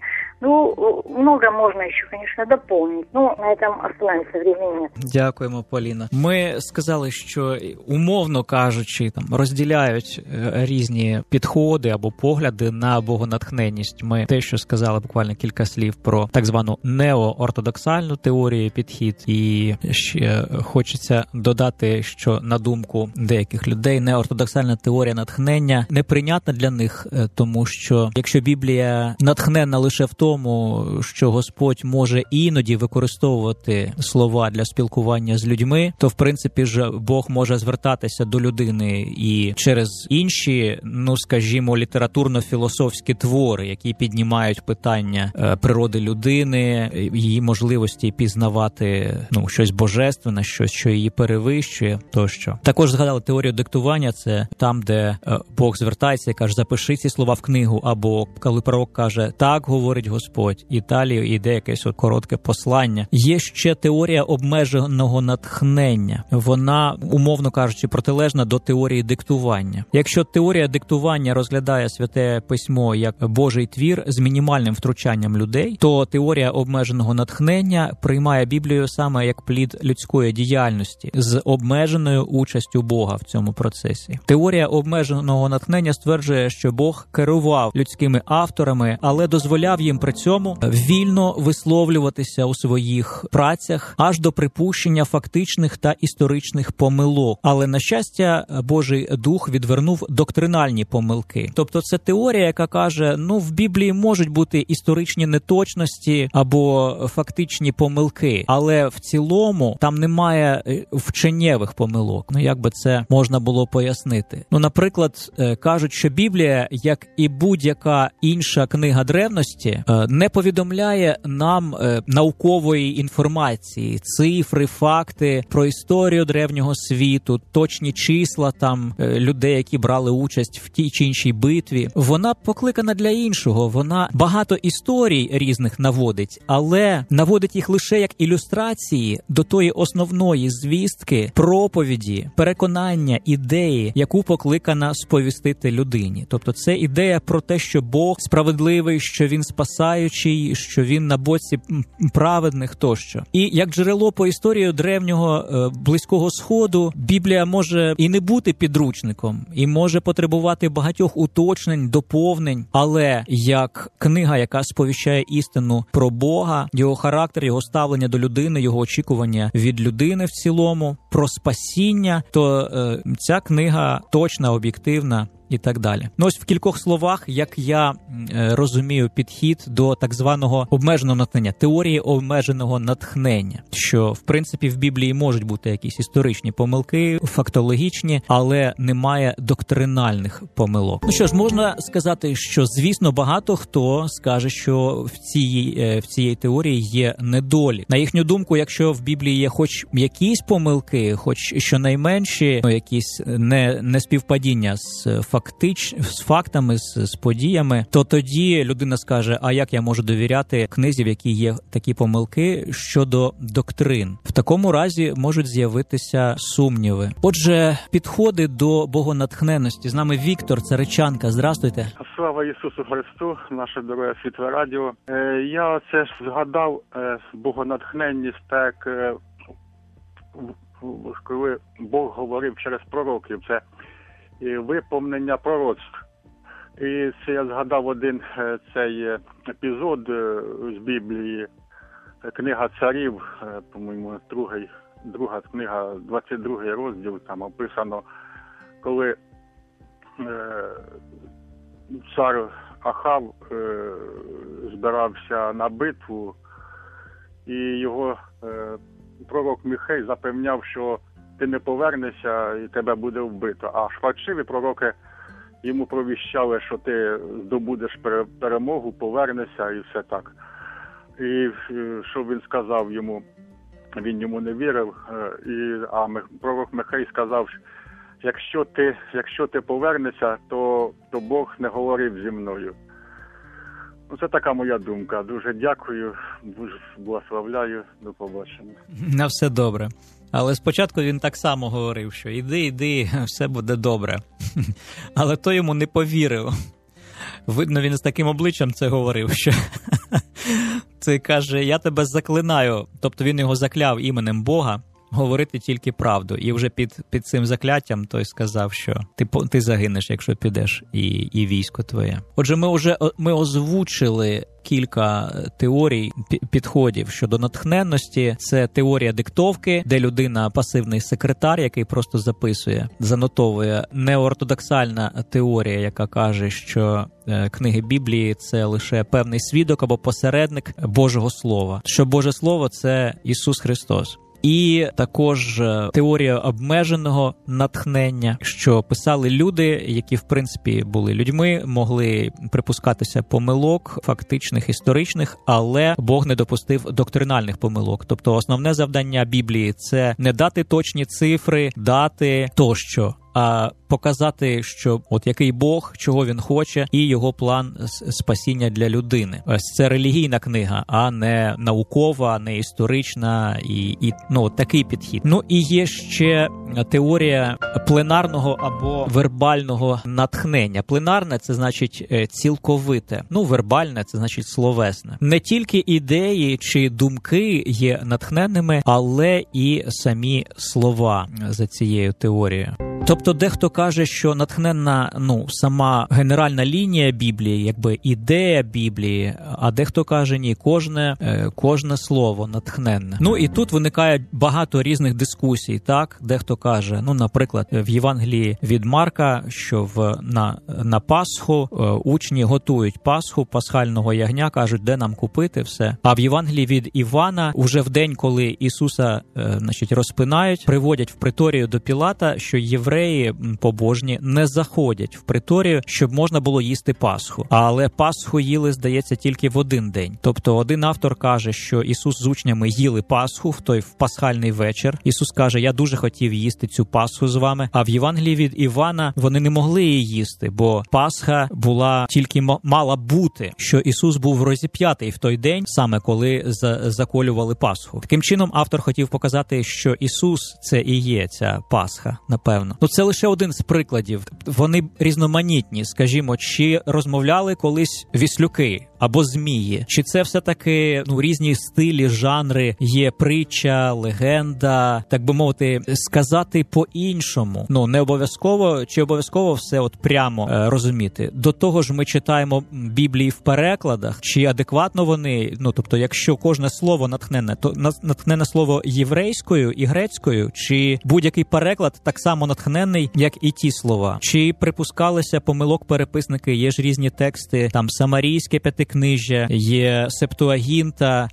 Много можна ще, звісно, доповнити. На цьому остановимося, времени нет. Дякуємо, Поліна. Ми сказали, що, умовно кажучи, розділяють різні підходи або погляди на богонатхненність. Ми те, що сказали буквально кілька слів про так звану неоортодоксальну теорію підхід. І ще хочеться додати, що на думку деяких людей неортодоксальна теорія натхнення неприйнятна для них, тому що якщо Біблія натхненна лише в тому, що Господь може іноді використовувати слова для спілкування з людьми, то в принципі ж Бог може звертатися до людини і через інші, скажімо, літературно-філософські твори, які піднімають питання природи людини, її можливості пізнавати щось божественне, щось, що її перевищує, тощо. Також згадали теорію диктування, це там, де Бог звертається і каже: запиши ці слова в книгу, або коли пророк каже: так говорить Господь, і далі йде якесь коротке послання. Є ще теорія обмеженого натхнення. Вона, умовно кажучи, протилежна до теорії диктування. Якщо теорія диктування розглядає Святе Письмо як Божий твір з мінімальним втручанням людей, то теорія обмеженого натхнення приймає Біблію саме як плід людської діяльності з обмеженою участю Бога в цьому процесі. Теорія обмеженого натхнення стверджує, що Бог керував людськими авторами, але дозволяв їм при цьому вільно висловлюватися у своїх працях аж до припущення фактичних та історичних помилок. Але, на щастя, Божий Дух відвернув доктринальні помилки. Тобто це теорія, яка каже, в Біблії можуть бути історичні неточності або фактичні помилки, але в цілому там немає вченнєвих помилок. Як би це можна було пояснити? Наприклад, кажуть, що Біблія, як і будь-яка інша книга древності, не повідомляє нам наукової інформації, цифри, факти про історію древнього світу, точні числа там людей, які брали участь в тій чи іншій битві. Вона покликана для іншого. Вона багато історій різних наводить, але наводить їх лише як ілюстрації до тої основної звістки, проповіді, переконання, ідеї, яку покликана сповістити людині. Тобто це ідея про те, що Бог справедливий, що Він спасаючий, що Він на боці праведних тощо. І як джерело по історії древнього Близького Сходу, Біблія може і не бути підручником, і може потребувати багатьох уточнень, доповнень, але як книга, яка сповіщає істину про Бога, його характер, його ставлення до людини, його очікування від людини в цілому, про спасіння, то ця книга точна, об'єктивна і так далі. Ось в кількох словах, як я розумію підхід до так званого обмеженого натхнення, теорії обмеженого натхнення, що, в принципі, в Біблії можуть бути якісь історичні помилки, фактологічні, але немає доктринальних помилок. Що ж, можна сказати, що, звісно, багато хто скаже, що в цій теорії є недолік. На їхню думку, якщо в Біблії є хоч якісь помилки, хоч щонайменші, якісь неспівпадіння з фактами, з подіями, то тоді людина скаже, а як я можу довіряти книзі, в якій є такі помилки щодо доктрин? В такому разі можуть з'явитися сумніви. Отже, підходи до богонатхненності. З нами Віктор, Царичанка. Здрастуйте. Слава Ісусу Христу, наше дороге світле радіо. Я це згадав богонатхненність, так, коли Бог говорив через пророків. Це виповнення пророцтв. І це я згадав один цей епізод з Біблії, книга Царів, по-моєму, друга книга, 22 розділ, там описано, коли цар Ахав збирався на битву, і його пророк Михей запевняв, що ти не повернешся і тебе буде вбито. А фальшиві пророки йому провіщали, що ти здобудеш перемогу, повернешся і все так. І що він сказав йому? Він йому не вірив. А пророк Михей сказав, якщо ти повернешся, то Бог не говорив зі мною. Це така моя думка. Дуже дякую, дуже благословляю. До побачення. На все добре. Але спочатку він так само говорив, що іди, все буде добре. Але той йому не повірив. Видно, він з таким обличчям це говорив, що це каже, я тебе заклинаю. Тобто він його закляв іменем Бога говорити тільки правду. І вже під цим закляттям той сказав, що ти загинеш, якщо підеш, і військо твоє. Отже, ми озвучили кілька теорій, підходів щодо натхненності. Це теорія диктовки, де людина пасивний секретар, який просто записує, занотовує. Неортодоксальна теорія, яка каже, що книги Біблії – це лише певний свідок або посередник Божого Слова. Що Боже Слово – це Ісус Христос. І також теорія обмеженого натхнення, що писали люди, які, в принципі, були людьми, могли припускатися помилок, фактичних, історичних, але Бог не допустив доктринальних помилок. Тобто основне завдання Біблії – це не дати точні цифри, дати тощо, а показати, що от який Бог, чого він хоче, і його план спасіння для людини. Ось це релігійна книга, а не наукова, не історична і такий підхід. І є ще теорія пленарного або вербального натхнення. Пленарне – це значить цілковите. Вербальне – це значить словесне. Не тільки ідеї чи думки є натхненними, але і самі слова за цією теорією. Тобто дехто каже, що натхненна, сама генеральна лінія Біблії, якби ідея Біблії, а дехто каже, ні, кожне слово натхненне. І тут виникає багато різних дискусій, так? Дехто каже, наприклад, в Євангелії від Марка, що на Пасху учні готують Пасху, пасхального ягня, кажуть, де нам купити все. А в Євангелії від Івана, уже в день, коли Ісуса, розпинають, приводять в приторію до Пілата, що євреї побожні не заходять в приторію, щоб можна було їсти Пасху. Але Пасху їли, здається, тільки в один день. Тобто один автор каже, що Ісус з учнями їли Пасху в пасхальний вечір. Ісус каже, я дуже хотів їсти цю Пасху з вами. А в Євангелії від Івана вони не могли її їсти, бо Пасха була тільки мала бути, що Ісус був розіп'ятий в той день, саме коли заколювали Пасху. Таким чином автор хотів показати, що Ісус – це і є ця Пасха, напевно. Це лише один з прикладів. Вони різноманітні, скажімо, чи розмовляли колись віслюки або змії, чи це все-таки різні стилі, жанри, є притча, легенда, так би мовити, сказати по-іншому. Не обов'язково, чи обов'язково все прямо розуміти. До того ж ми читаємо Біблії в перекладах, чи адекватно вони, тобто якщо кожне слово натхненне, то натхненне слово єврейською і грецькою, чи будь-який переклад так само натхненний, як і ті слова. Чи припускалися помилок переписники, є ж різні тексти, там Самарійське п'ятикнижжя, є Септуагінта,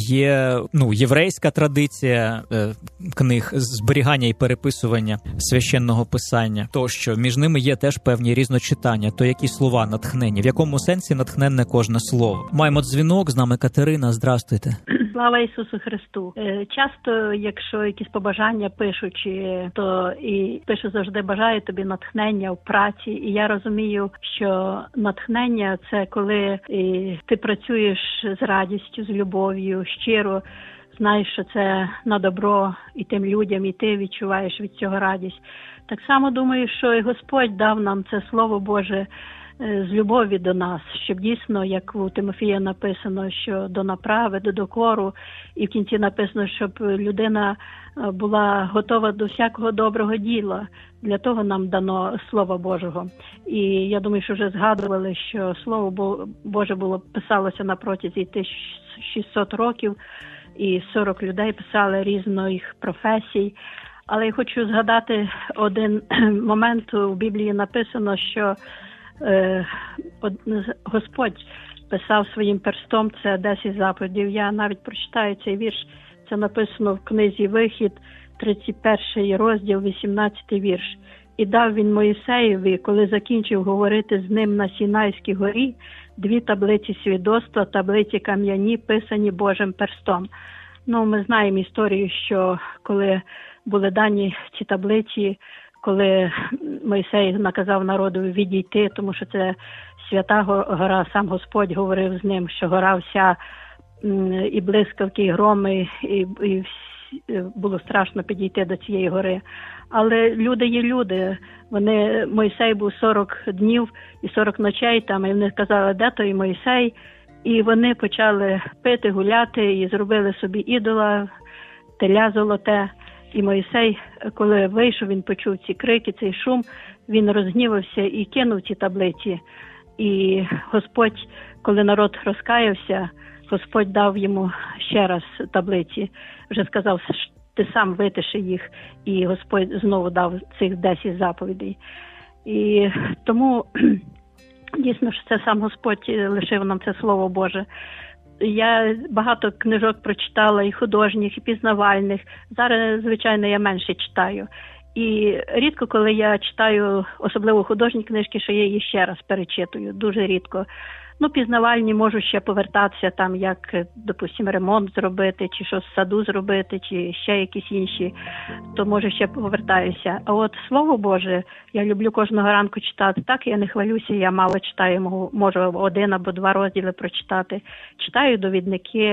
є єврейська традиція книг зберігання і переписування священного писання. Тощо між ними є теж певні різночитання. То які слова натхнені? В якому сенсі натхненне кожне слово? Маємо дзвінок, з нами Катерина. Здрастуйте. Слава Ісусу Христу. Часто, якщо якісь побажання пишучи, то і пишу завжди бажаю тобі натхнення в праці. І я розумію, що натхнення – це коли ти працюєш з радістю, з любов'ю, щиро, знаєш, що це на добро і тим людям, і ти відчуваєш від цього радість. Так само думаю, що і Господь дав нам це Слово Боже з любові до нас, щоб дійсно, як у Тимофія написано, що до направи, до докору, і в кінці написано, щоб людина була готова до всякого доброго діла. Для того нам дано Слово Божого. І я думаю, що вже згадували, що Слово Боже писалося на протязі 1600 років, і 40 людей писали різних професій. Але я хочу згадати один момент. У Біблії написано, що Господь писав своїм перстом, це 10 заповідей. Я навіть прочитаю цей вірш, це написано в книзі «Вихід», 31 розділ, 18 вірш. «І дав він Моїсеєві, коли закінчив говорити з ним на Сінайській горі, 2 таблиці свідоцтва, таблиці кам'яні, писані Божим перстом». Ми знаємо історію, що коли були дані ці таблиці, коли Мойсей наказав народу відійти, тому що це свята гора, сам Господь говорив з ним, що гора вся і блискавки, і громи, і було страшно підійти до цієї гори. Але люди є люди. Мойсей був 40 днів і 40 ночей там, і вони сказали, де той Мойсей? І вони почали пити, гуляти, і зробили собі ідола, теля золоте. І Мойсей, коли вийшов, він почув ці крики, цей шум, він розгнівався і кинув ці таблиці. І Господь, коли народ розкаявся, Господь дав йому ще раз таблиці. Вже сказав, що ти сам витиши їх, і Господь знову дав цих 10 заповідей. І тому дійсно, що це сам Господь лишив нам це Слово Боже. Я багато книжок прочитала, і художніх, і пізнавальних. Зараз, звичайно, я менше читаю. І рідко, коли я читаю, особливо художні книжки, що я її ще раз перечитую. Дуже рідко. Пізнавальні можу ще повертатися, там, як, допустимо, ремонт зробити, чи щось в саду зробити, чи ще якісь інші, то, може, ще повертаюся. А от Слово Боже, я люблю кожного ранку читати. Так, я не хвалюся, я мало читаю, можу 1 або 2 розділи прочитати. Читаю довідники,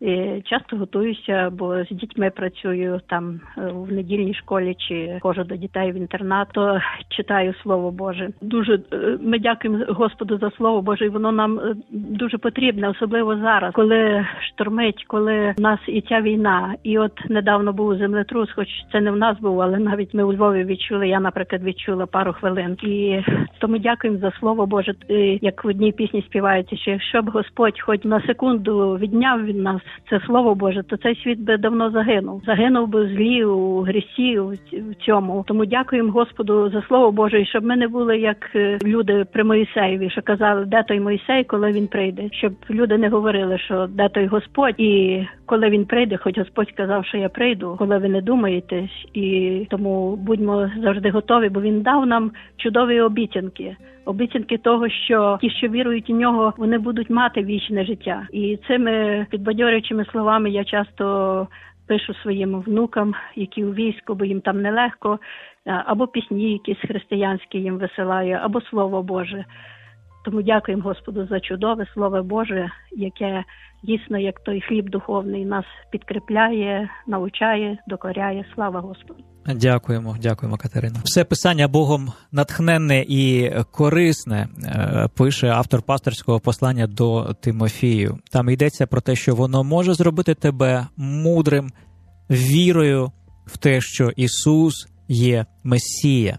І часто готуюся, бо з дітьми працюю там в недільній школі чи ходжу до дітей в інтернат, то читаю Слово Боже. Дуже ми дякуємо Господу за Слово Боже, і воно нам дуже потрібне, особливо зараз, коли штормить, коли в нас і ця війна. І от недавно був землетрус, хоч це не в нас був, але навіть ми у Львові відчули, я, наприклад, відчула пару хвилин. І тому дякуємо за Слово Боже. І, як в одній пісні співається, що якщо б Господь хоч на секунду відняв від нас це Слово Боже, то цей світ би давно загинув. Загинув би в злі, у грісі, в цьому. Тому дякуємо Господу за Слово Боже, і щоб ми не були як люди при Моїсеєві, що казали, де той Мойсей, коли він прийде. Щоб люди не говорили, що де той Господь, і коли він прийде, хоч Господь сказав, що я прийду, коли ви не думаєте. І тому будьмо завжди готові, бо він дав нам чудові обіцянки. Обіцянки того, що ті, що вірують у нього, вони будуть мати вічне життя. І цими підбадьорюючими словами я часто пишу своїм внукам, які у війську, бо їм там нелегко, або пісні якісь християнські їм висилаю, або Слово Боже. Тому дякуємо Господу за чудове Слово Боже, яке дійсно, як той хліб духовний, нас підкріпляє, навчає, докоряє. Слава Господу! Дякуємо, Катерина. Все писання Богом натхненне і корисне, пише автор пасторського послання до Тимофію. Там йдеться про те, що воно може зробити тебе мудрим, вірою в те, що Ісус є Месія.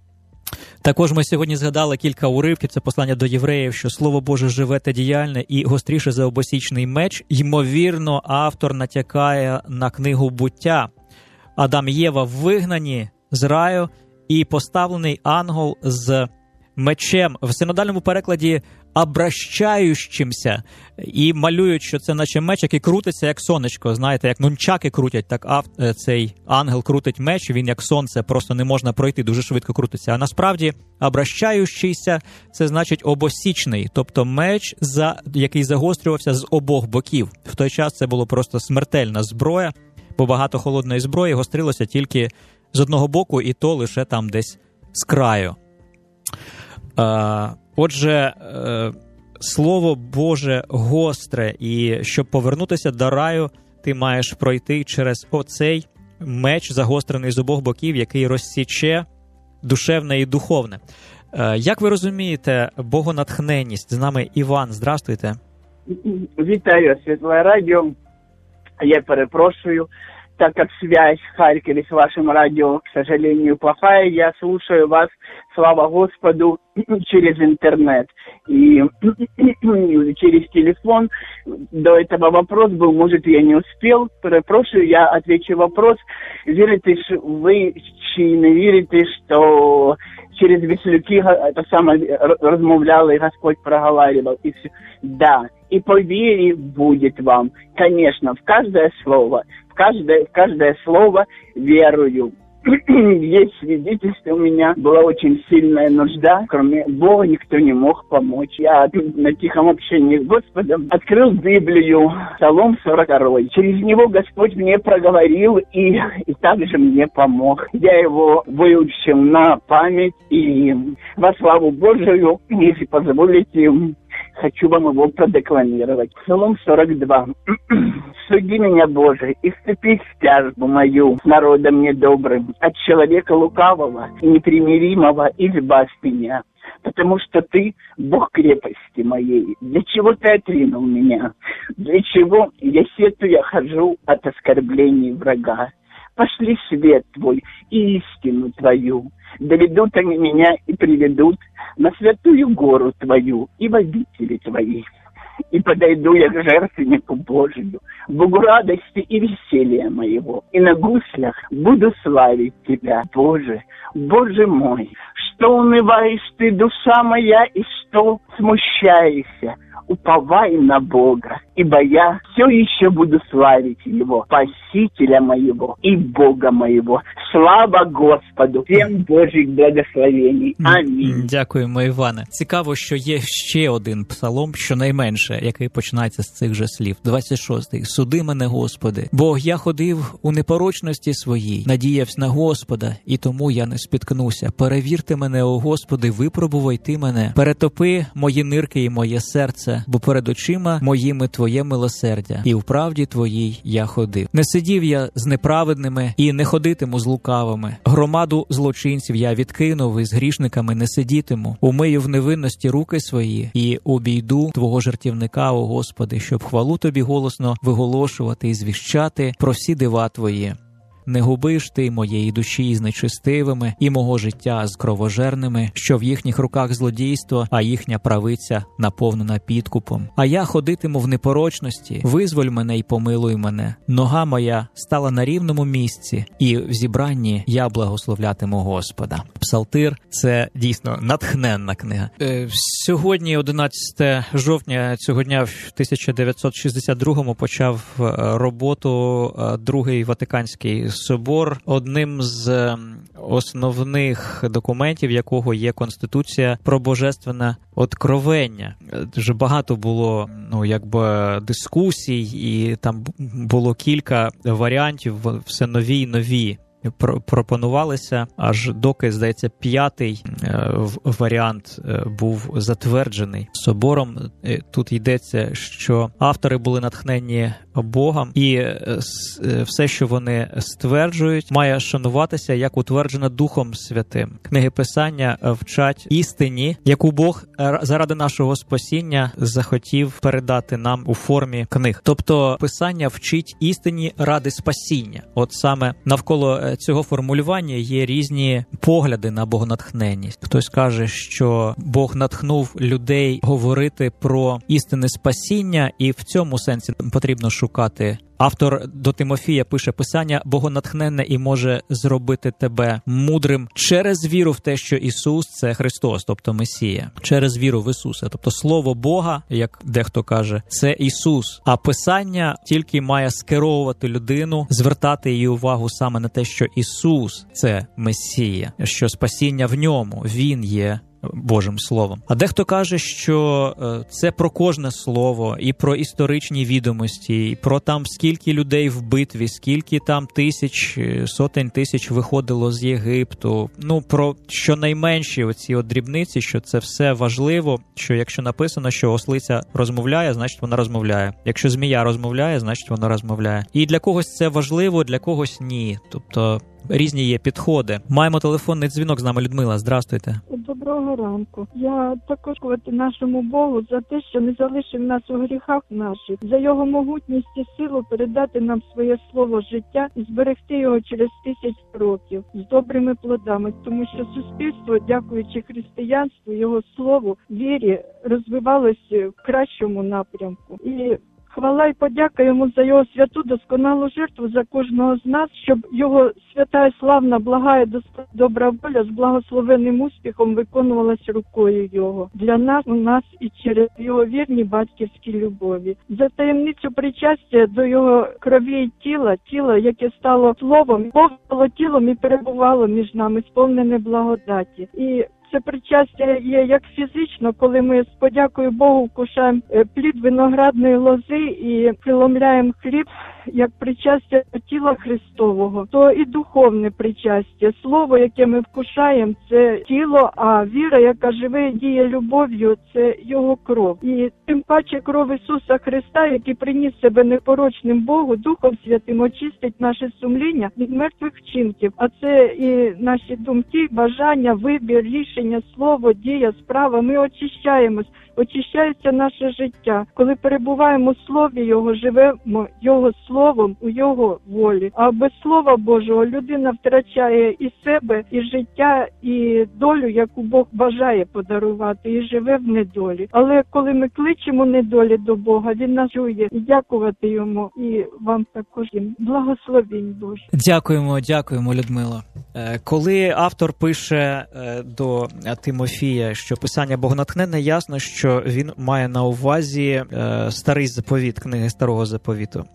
Також ми сьогодні згадали кілька уривків, це послання до євреїв, що Слово Боже живе та діяльне і гостріше за обосічний меч. Ймовірно, автор натякає на книгу «Буття». Адам і Єва вигнані з раю і поставлений ангел з мечем. В синодальному перекладі «обращаючимся» і малюють, що це наче меч, який крутиться як сонечко. Знаєте, як нунчаки крутять, так цей ангел крутить меч, він як сонце, просто не можна пройти, дуже швидко крутиться. А насправді «обращаючийся» – це значить обосічний, тобто меч, який загострювався з обох боків. В той час це було просто смертельна зброя, бо багато холодної зброї гострилося тільки з одного боку, і то лише там десь з краю. Отже, Слово Боже гостре, і щоб повернутися до раю, ти маєш пройти через оцей меч, загострений з обох боків, який розсіче душевне і духовне. Як ви розумієте богонатхненність? З нами Іван, здрастуйте. Вітаю, Світле Радіо. Я перепрошую, так как связь в Харькове с вашим радио, к сожалению, плохая, я слушаю вас, слава Господу, через интернет и через телефон. До этого вопрос был, может, я не успел, перепрошую, я отвечу вопрос. Вірите ж ви чи не вірите, що через веслюки это самое размовлял и Господь проговаривал? И все. Да, и по вере будет вам, конечно, в каждое слово, в каждое слово верую. Есть свидетельство у меня, была очень сильная нужда, кроме Бога никто не мог помочь. Я на тихом общении с Господом открыл Библию, Псалом 42. Через него Господь мне проговорил и также мне помог. Я его выучил на память и во славу Божию, если позволите, хочу вам его продекламировать. Псалом 42. «Суди меня, Боже, и вступи в тяжбу мою с народом недобрым, от человека лукавого и непримиримого избавь меня, потому что Ты Бог крепости моей. Для чего Ты отринул меня? Для чего я сетуя хожу от оскорблений врага? Пошли свет Твой и истину Твою. Доведут они меня и приведут на святую гору Твою и в обители Твои. И подойду я к жертвеннику Божию, Богу радости и веселья моего, и на гуслях буду славить Тебя, Боже, Боже мой. Что унываешь Ты, душа моя, и что смущаешься? Уповай на Бога, ибо я все еще буду славить Его, Спасителя моего и Бога моего. Слава Господу! Всем Божих благословений. Амінь. Дякуємо, Іване. Цікаво, що є ще один псалом, щонайменше, який починається з цих же слів. 26-й. «Суди мене, Господи, бо я ходив у непорочності своїй, надіявся на Господа, і тому я не спіткнуся. Перевірте мене, о Господи, випробувайте мене, перетопи мої нирки і моє серце серце, бо перед очима моїми Твоє милосердя, і в правді Твоїй я ходив. Не сидів я з неправедними і не ходитиму з лукавими. Громаду злочинців я відкинув і з грішниками не сидітиму. Умию в невинності руки свої і обійду Твого жертівника, о Господи, щоб хвалу Тобі голосно виголошувати і звіщати про всі дива Твої. Не губиш ти моєї душі із нечистивими і мого життя з кровожерними, що в їхніх руках злодійство, а їхня правиця наповнена підкупом. А я ходитиму в непорочності, визволь мене й помилуй мене. Нога моя стала на рівному місці, і в зібранні я благословлятиму Господа. Псалтир – це дійсно натхненна книга. Сьогодні, 11 жовтня цього дня, в 1962-му почав роботу Другий Ватиканський собор, одним з основних документів якого є Конституція про божественне откровення. Дуже багато було, дискусій, і там було кілька варіантів, все нові й нові пропонувалися, аж доки, здається, 5-й варіант був затверджений собором. Тут йдеться, що автори були натхнені Богом, і все, що вони стверджують, має шануватися, як утверджено Духом Святим. Книги Писання вчать істині, яку Бог заради нашого спасіння захотів передати нам у формі книг. Тобто Писання вчить істині ради спасіння. От саме навколо цього формулювання є різні погляди на богонатхненність. Хтось каже, що Бог натхнув людей говорити про істинне спасіння, і в цьому сенсі потрібно шукати. Автор до Тимофія пише: «Писання богонатхненне і може зробити тебе мудрим через віру в те, що Ісус – це Христос, тобто Месія, через віру в Ісуса». Тобто Слово Бога, як дехто каже, це Ісус, а Писання тільки має скеровувати людину, звертати її увагу саме на те, що Ісус – це Месія, що спасіння в ньому, Він є Божим Словом. А дехто каже, що це про кожне слово, і про історичні відомості, і про там скільки людей в битві, скільки там сотень тисяч виходило з Єгипту. Про щонайменші оці дрібниці, що це все важливо, що якщо написано, що ослиця розмовляє, значить вона розмовляє. Якщо змія розмовляє, значить вона розмовляє. І для когось це важливо, для когось ні. Тобто різні є підходи. Маємо телефонний дзвінок, з нами Людмила. Здрастуйте. Доброго ранку. Я також дякую нашому Богу за те, що не залишив нас у гріхах наших, за його могутність і силу передати нам своє слово життя і зберегти його через 1000 років з добрими плодами, тому що суспільство, дякуючи християнству, його слову, вірі, розвивалося в кращому напрямку. І хвала і подяка йому за його святу досконалу жертву за кожного з нас, щоб його свята і славна, блага і добра воля з благословенним успіхом виконувалась рукою його. Для нас, у нас і через його вірні батьківські любові. За таємницю причастя до його крові і тіла, яке стало словом, Бог стало тілом і перебувало між нами, сповнене благодаті. І це причастя є як фізично, коли ми з подякою Богу вкушаємо плід виноградної лози і преломляємо хліб, як причастя до тіла Христового, то і духовне причастя. Слово, яке ми вкушаємо, це тіло, а віра, яка живе і діє любов'ю, це його кров. І тим паче кров Ісуса Христа, який приніс себе непорочним Богу, Духом Святим очистить наше сумління від мертвих вчинків. А це і наші думки, бажання, вибір, рішення, слово, дія, справа. Ми очищаємось, очищається наше життя. Коли перебуваємо в Слові Його, живемо Його Словом у Його волі. А без Слова Божого людина втрачає і себе, і життя, і долю, яку Бог бажає подарувати, і живе в недолі. Але коли ми кличемо недолі до Бога, Він нас чує, і дякувати Йому, і вам також благословінь Боже. Дякуємо, Людмила. Коли автор пише до Тимофія, що Писання богонатхненне, ясно, що він має на увазі Старий заповіт, книги Старого заповіту. Що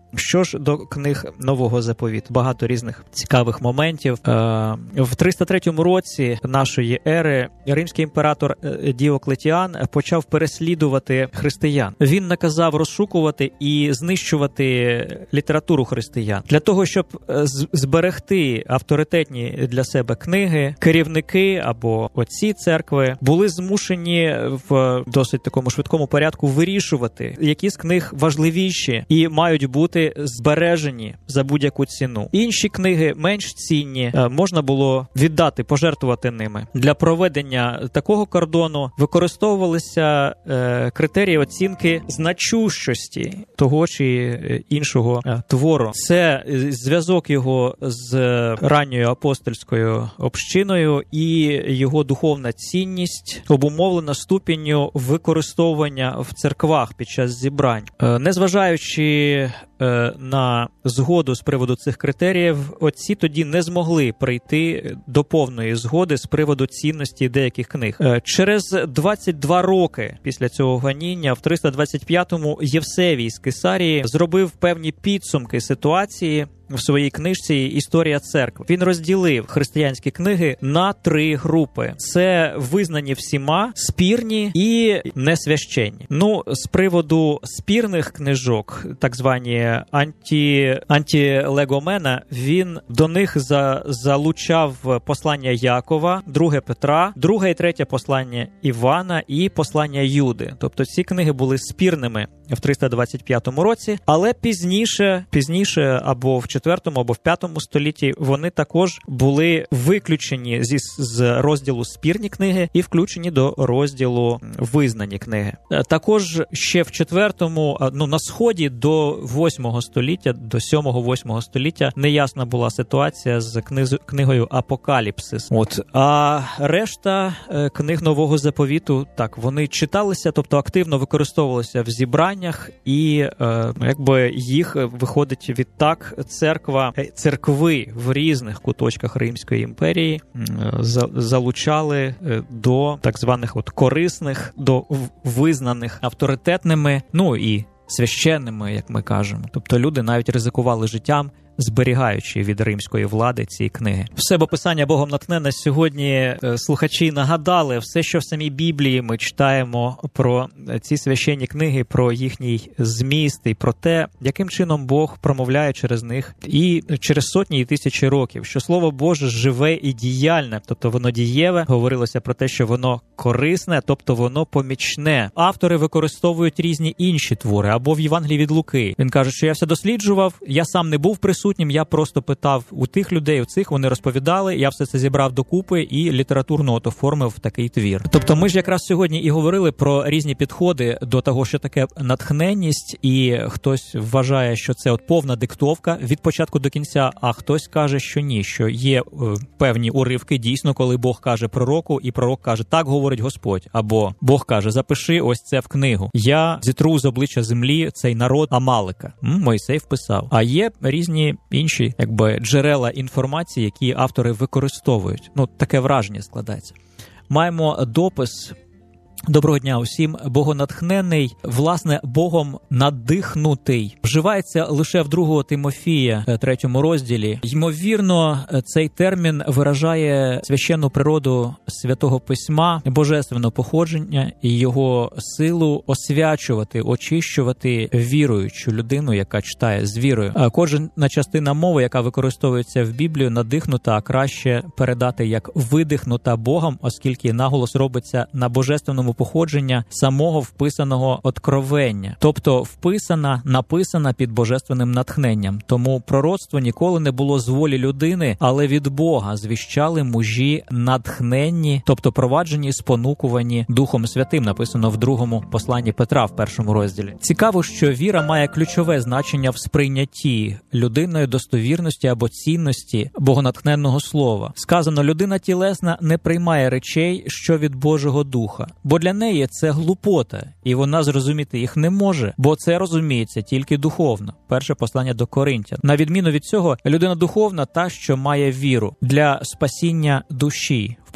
ж до книг Нового Заповіту. Багато різних цікавих моментів. В 303 році нашої ери римський імператор Діоклетіан почав переслідувати християн. Він наказав розшукувати і знищувати літературу християн. Для того, щоб зберегти авторитетні для себе книги, керівники або отці церкви були змушені в досить такому швидкому порядку вирішувати, які з книг важливіші і мають бути збережені за будь-яку ціну. Інші книги менш цінні, можна було віддати, пожертвувати ними. Для проведення такого кордону використовувалися критерії оцінки значущості того чи іншого твору. Це зв'язок його з ранньою апостольською общиною і його духовна цінність обумовлена ступінню використовування в церквах під час зібрань. Незважаючи на згоду з приводу цих критеріїв, отці тоді не змогли прийти до повної згоди з приводу цінності деяких книг. Через 22 роки після цього гоніння в 325-му Євсевій з Кесарії зробив певні підсумки ситуації в своїй книжці «Історія церкви». Він розділив християнські книги на 3 групи. Це визнані всіма, спірні і несвященні. З приводу спірних книжок, так звані антілегомена, він до них залучав послання Якова, 2 Петра, 2 і 3 послання Івана і послання Юди. Тобто ці книги були спірними в 325 році, але пізніше або в 4 або в 5 столітті вони також були виключені з розділу спірні книги і включені до розділу визнані книги. Також ще в 4-му, на сході до 8 століття, до 7-8 століття неясна була ситуація з книгою Апокаліпсис. А решта книг Нового Заповіту, так, вони читалися, тобто активно використовувалися в зібраннях і їх виходить відтак церкви в різних куточках Римської імперії залучали до так званих корисних, до визнаних авторитетними, і священними, як ми кажемо. Тобто люди навіть ризикували життям, зберігаючи від римської влади ці книги. Все, бо Писання Богом натхненне. Сьогодні слухачі нагадали все, що в самій Біблії ми читаємо про ці священні книги, про їхній зміст і про те, яким чином Бог промовляє через них і через сотні і тисячі років, що Слово Боже живе і діяльне, тобто воно дієве. Говорилося про те, що воно корисне, тобто воно помічне. Автори використовують різні інші твори, або в Євангелії від Луки. Він каже, що я все досліджував, я сам не був присутній, я просто питав у тих людей, у цих, вони розповідали, я все це зібрав докупи і літературно оформив такий твір. Тобто ми ж якраз сьогодні і говорили про різні підходи до того, що таке натхненність, і хтось вважає, що це повна диктовка від початку до кінця, а хтось каже, що ні, що є певні уривки, дійсно, коли Бог каже пророку, і пророк каже, так говорить Господь, або Бог каже, запиши ось це в книгу. Я зітру з обличчя землі цей народ Амалика. Мойсей вписав. А є різні інші джерела інформації, які автори використовують. Таке враження складається. Маємо допис. Доброго дня усім. Богонатхнений, власне, Богом надихнутий. Вживається лише в 2 Тимофія, 3 розділі. Ймовірно, цей термін виражає священну природу Святого Письма, божественне походження і його силу освячувати, очищувати віруючу людину, яка читає з вірою. Кожна частина мови, яка використовується в Біблію, надихнута, а краще передати як видихнута Богом, оскільки наголос робиться на божественному походження самого вписаного откровення. Тобто вписана, написана під божественним натхненням. Тому пророцтво ніколи не було з волі людини, але від Бога звіщали мужі натхненні, тобто проваджені, спонукувані Духом Святим, написано в 2 посланні Петра в 1 розділі. Цікаво, що віра має ключове значення в сприйнятті людиною достовірності або цінності богонатхненного слова. Сказано, людина тілесна не приймає речей, що від Божого Духа, бо для неї це глупота, і вона зрозуміти їх не може, бо це розуміється тільки духовно. Перше послання до Коринтян. На відміну від цього, людина духовна та, що має віру для спасіння душі. В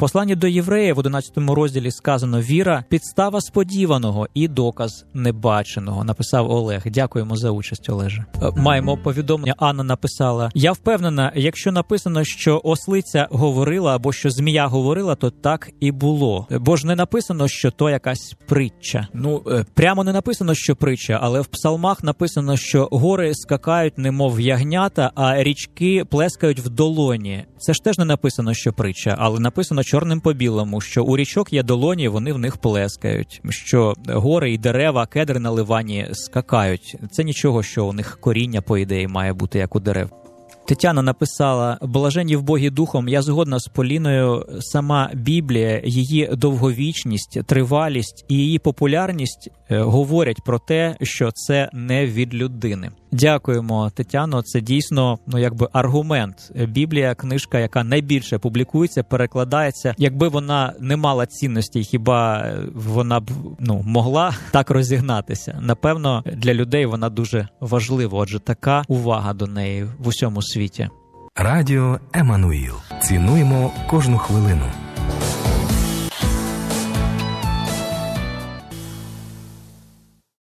посланні до євреїв в 11 розділі сказано: «Віра – підстава сподіваного і доказ небаченого», написав Олег. Дякуємо за участь, Олеже. Маємо повідомлення. Анна написала: «Я впевнена, якщо написано, що ослиця говорила або що змія говорила, то так і було. Бо ж не написано, що то якась притча». Ну, прямо не написано, що притча, але в псалмах написано, що гори скакають немов ягнята, а річки плескають в долоні. Це ж теж не написано, що притча, але написано чорним по білому, що у річок є долоні, вони в них плескають, що гори і дерева, кедри на Ливані скакають. Це нічого, що у них коріння, по ідеї, має бути, як у дерев. Тетяна написала: «Блаженні в Богі духом, я згодна з Поліною, сама Біблія, її довговічність, тривалість і її популярність говорять про те, що це не від людини». Дякуємо, Тетяно, це дійсно, аргумент. Біблія – книжка, яка найбільше публікується, перекладається. Якби вона не мала цінності, хіба вона б могла так розігнатися? Напевно, для людей вона дуже важлива, отже, така увага до неї в усьому світі. Радіо Еммануїл. Цінуємо кожну хвилину.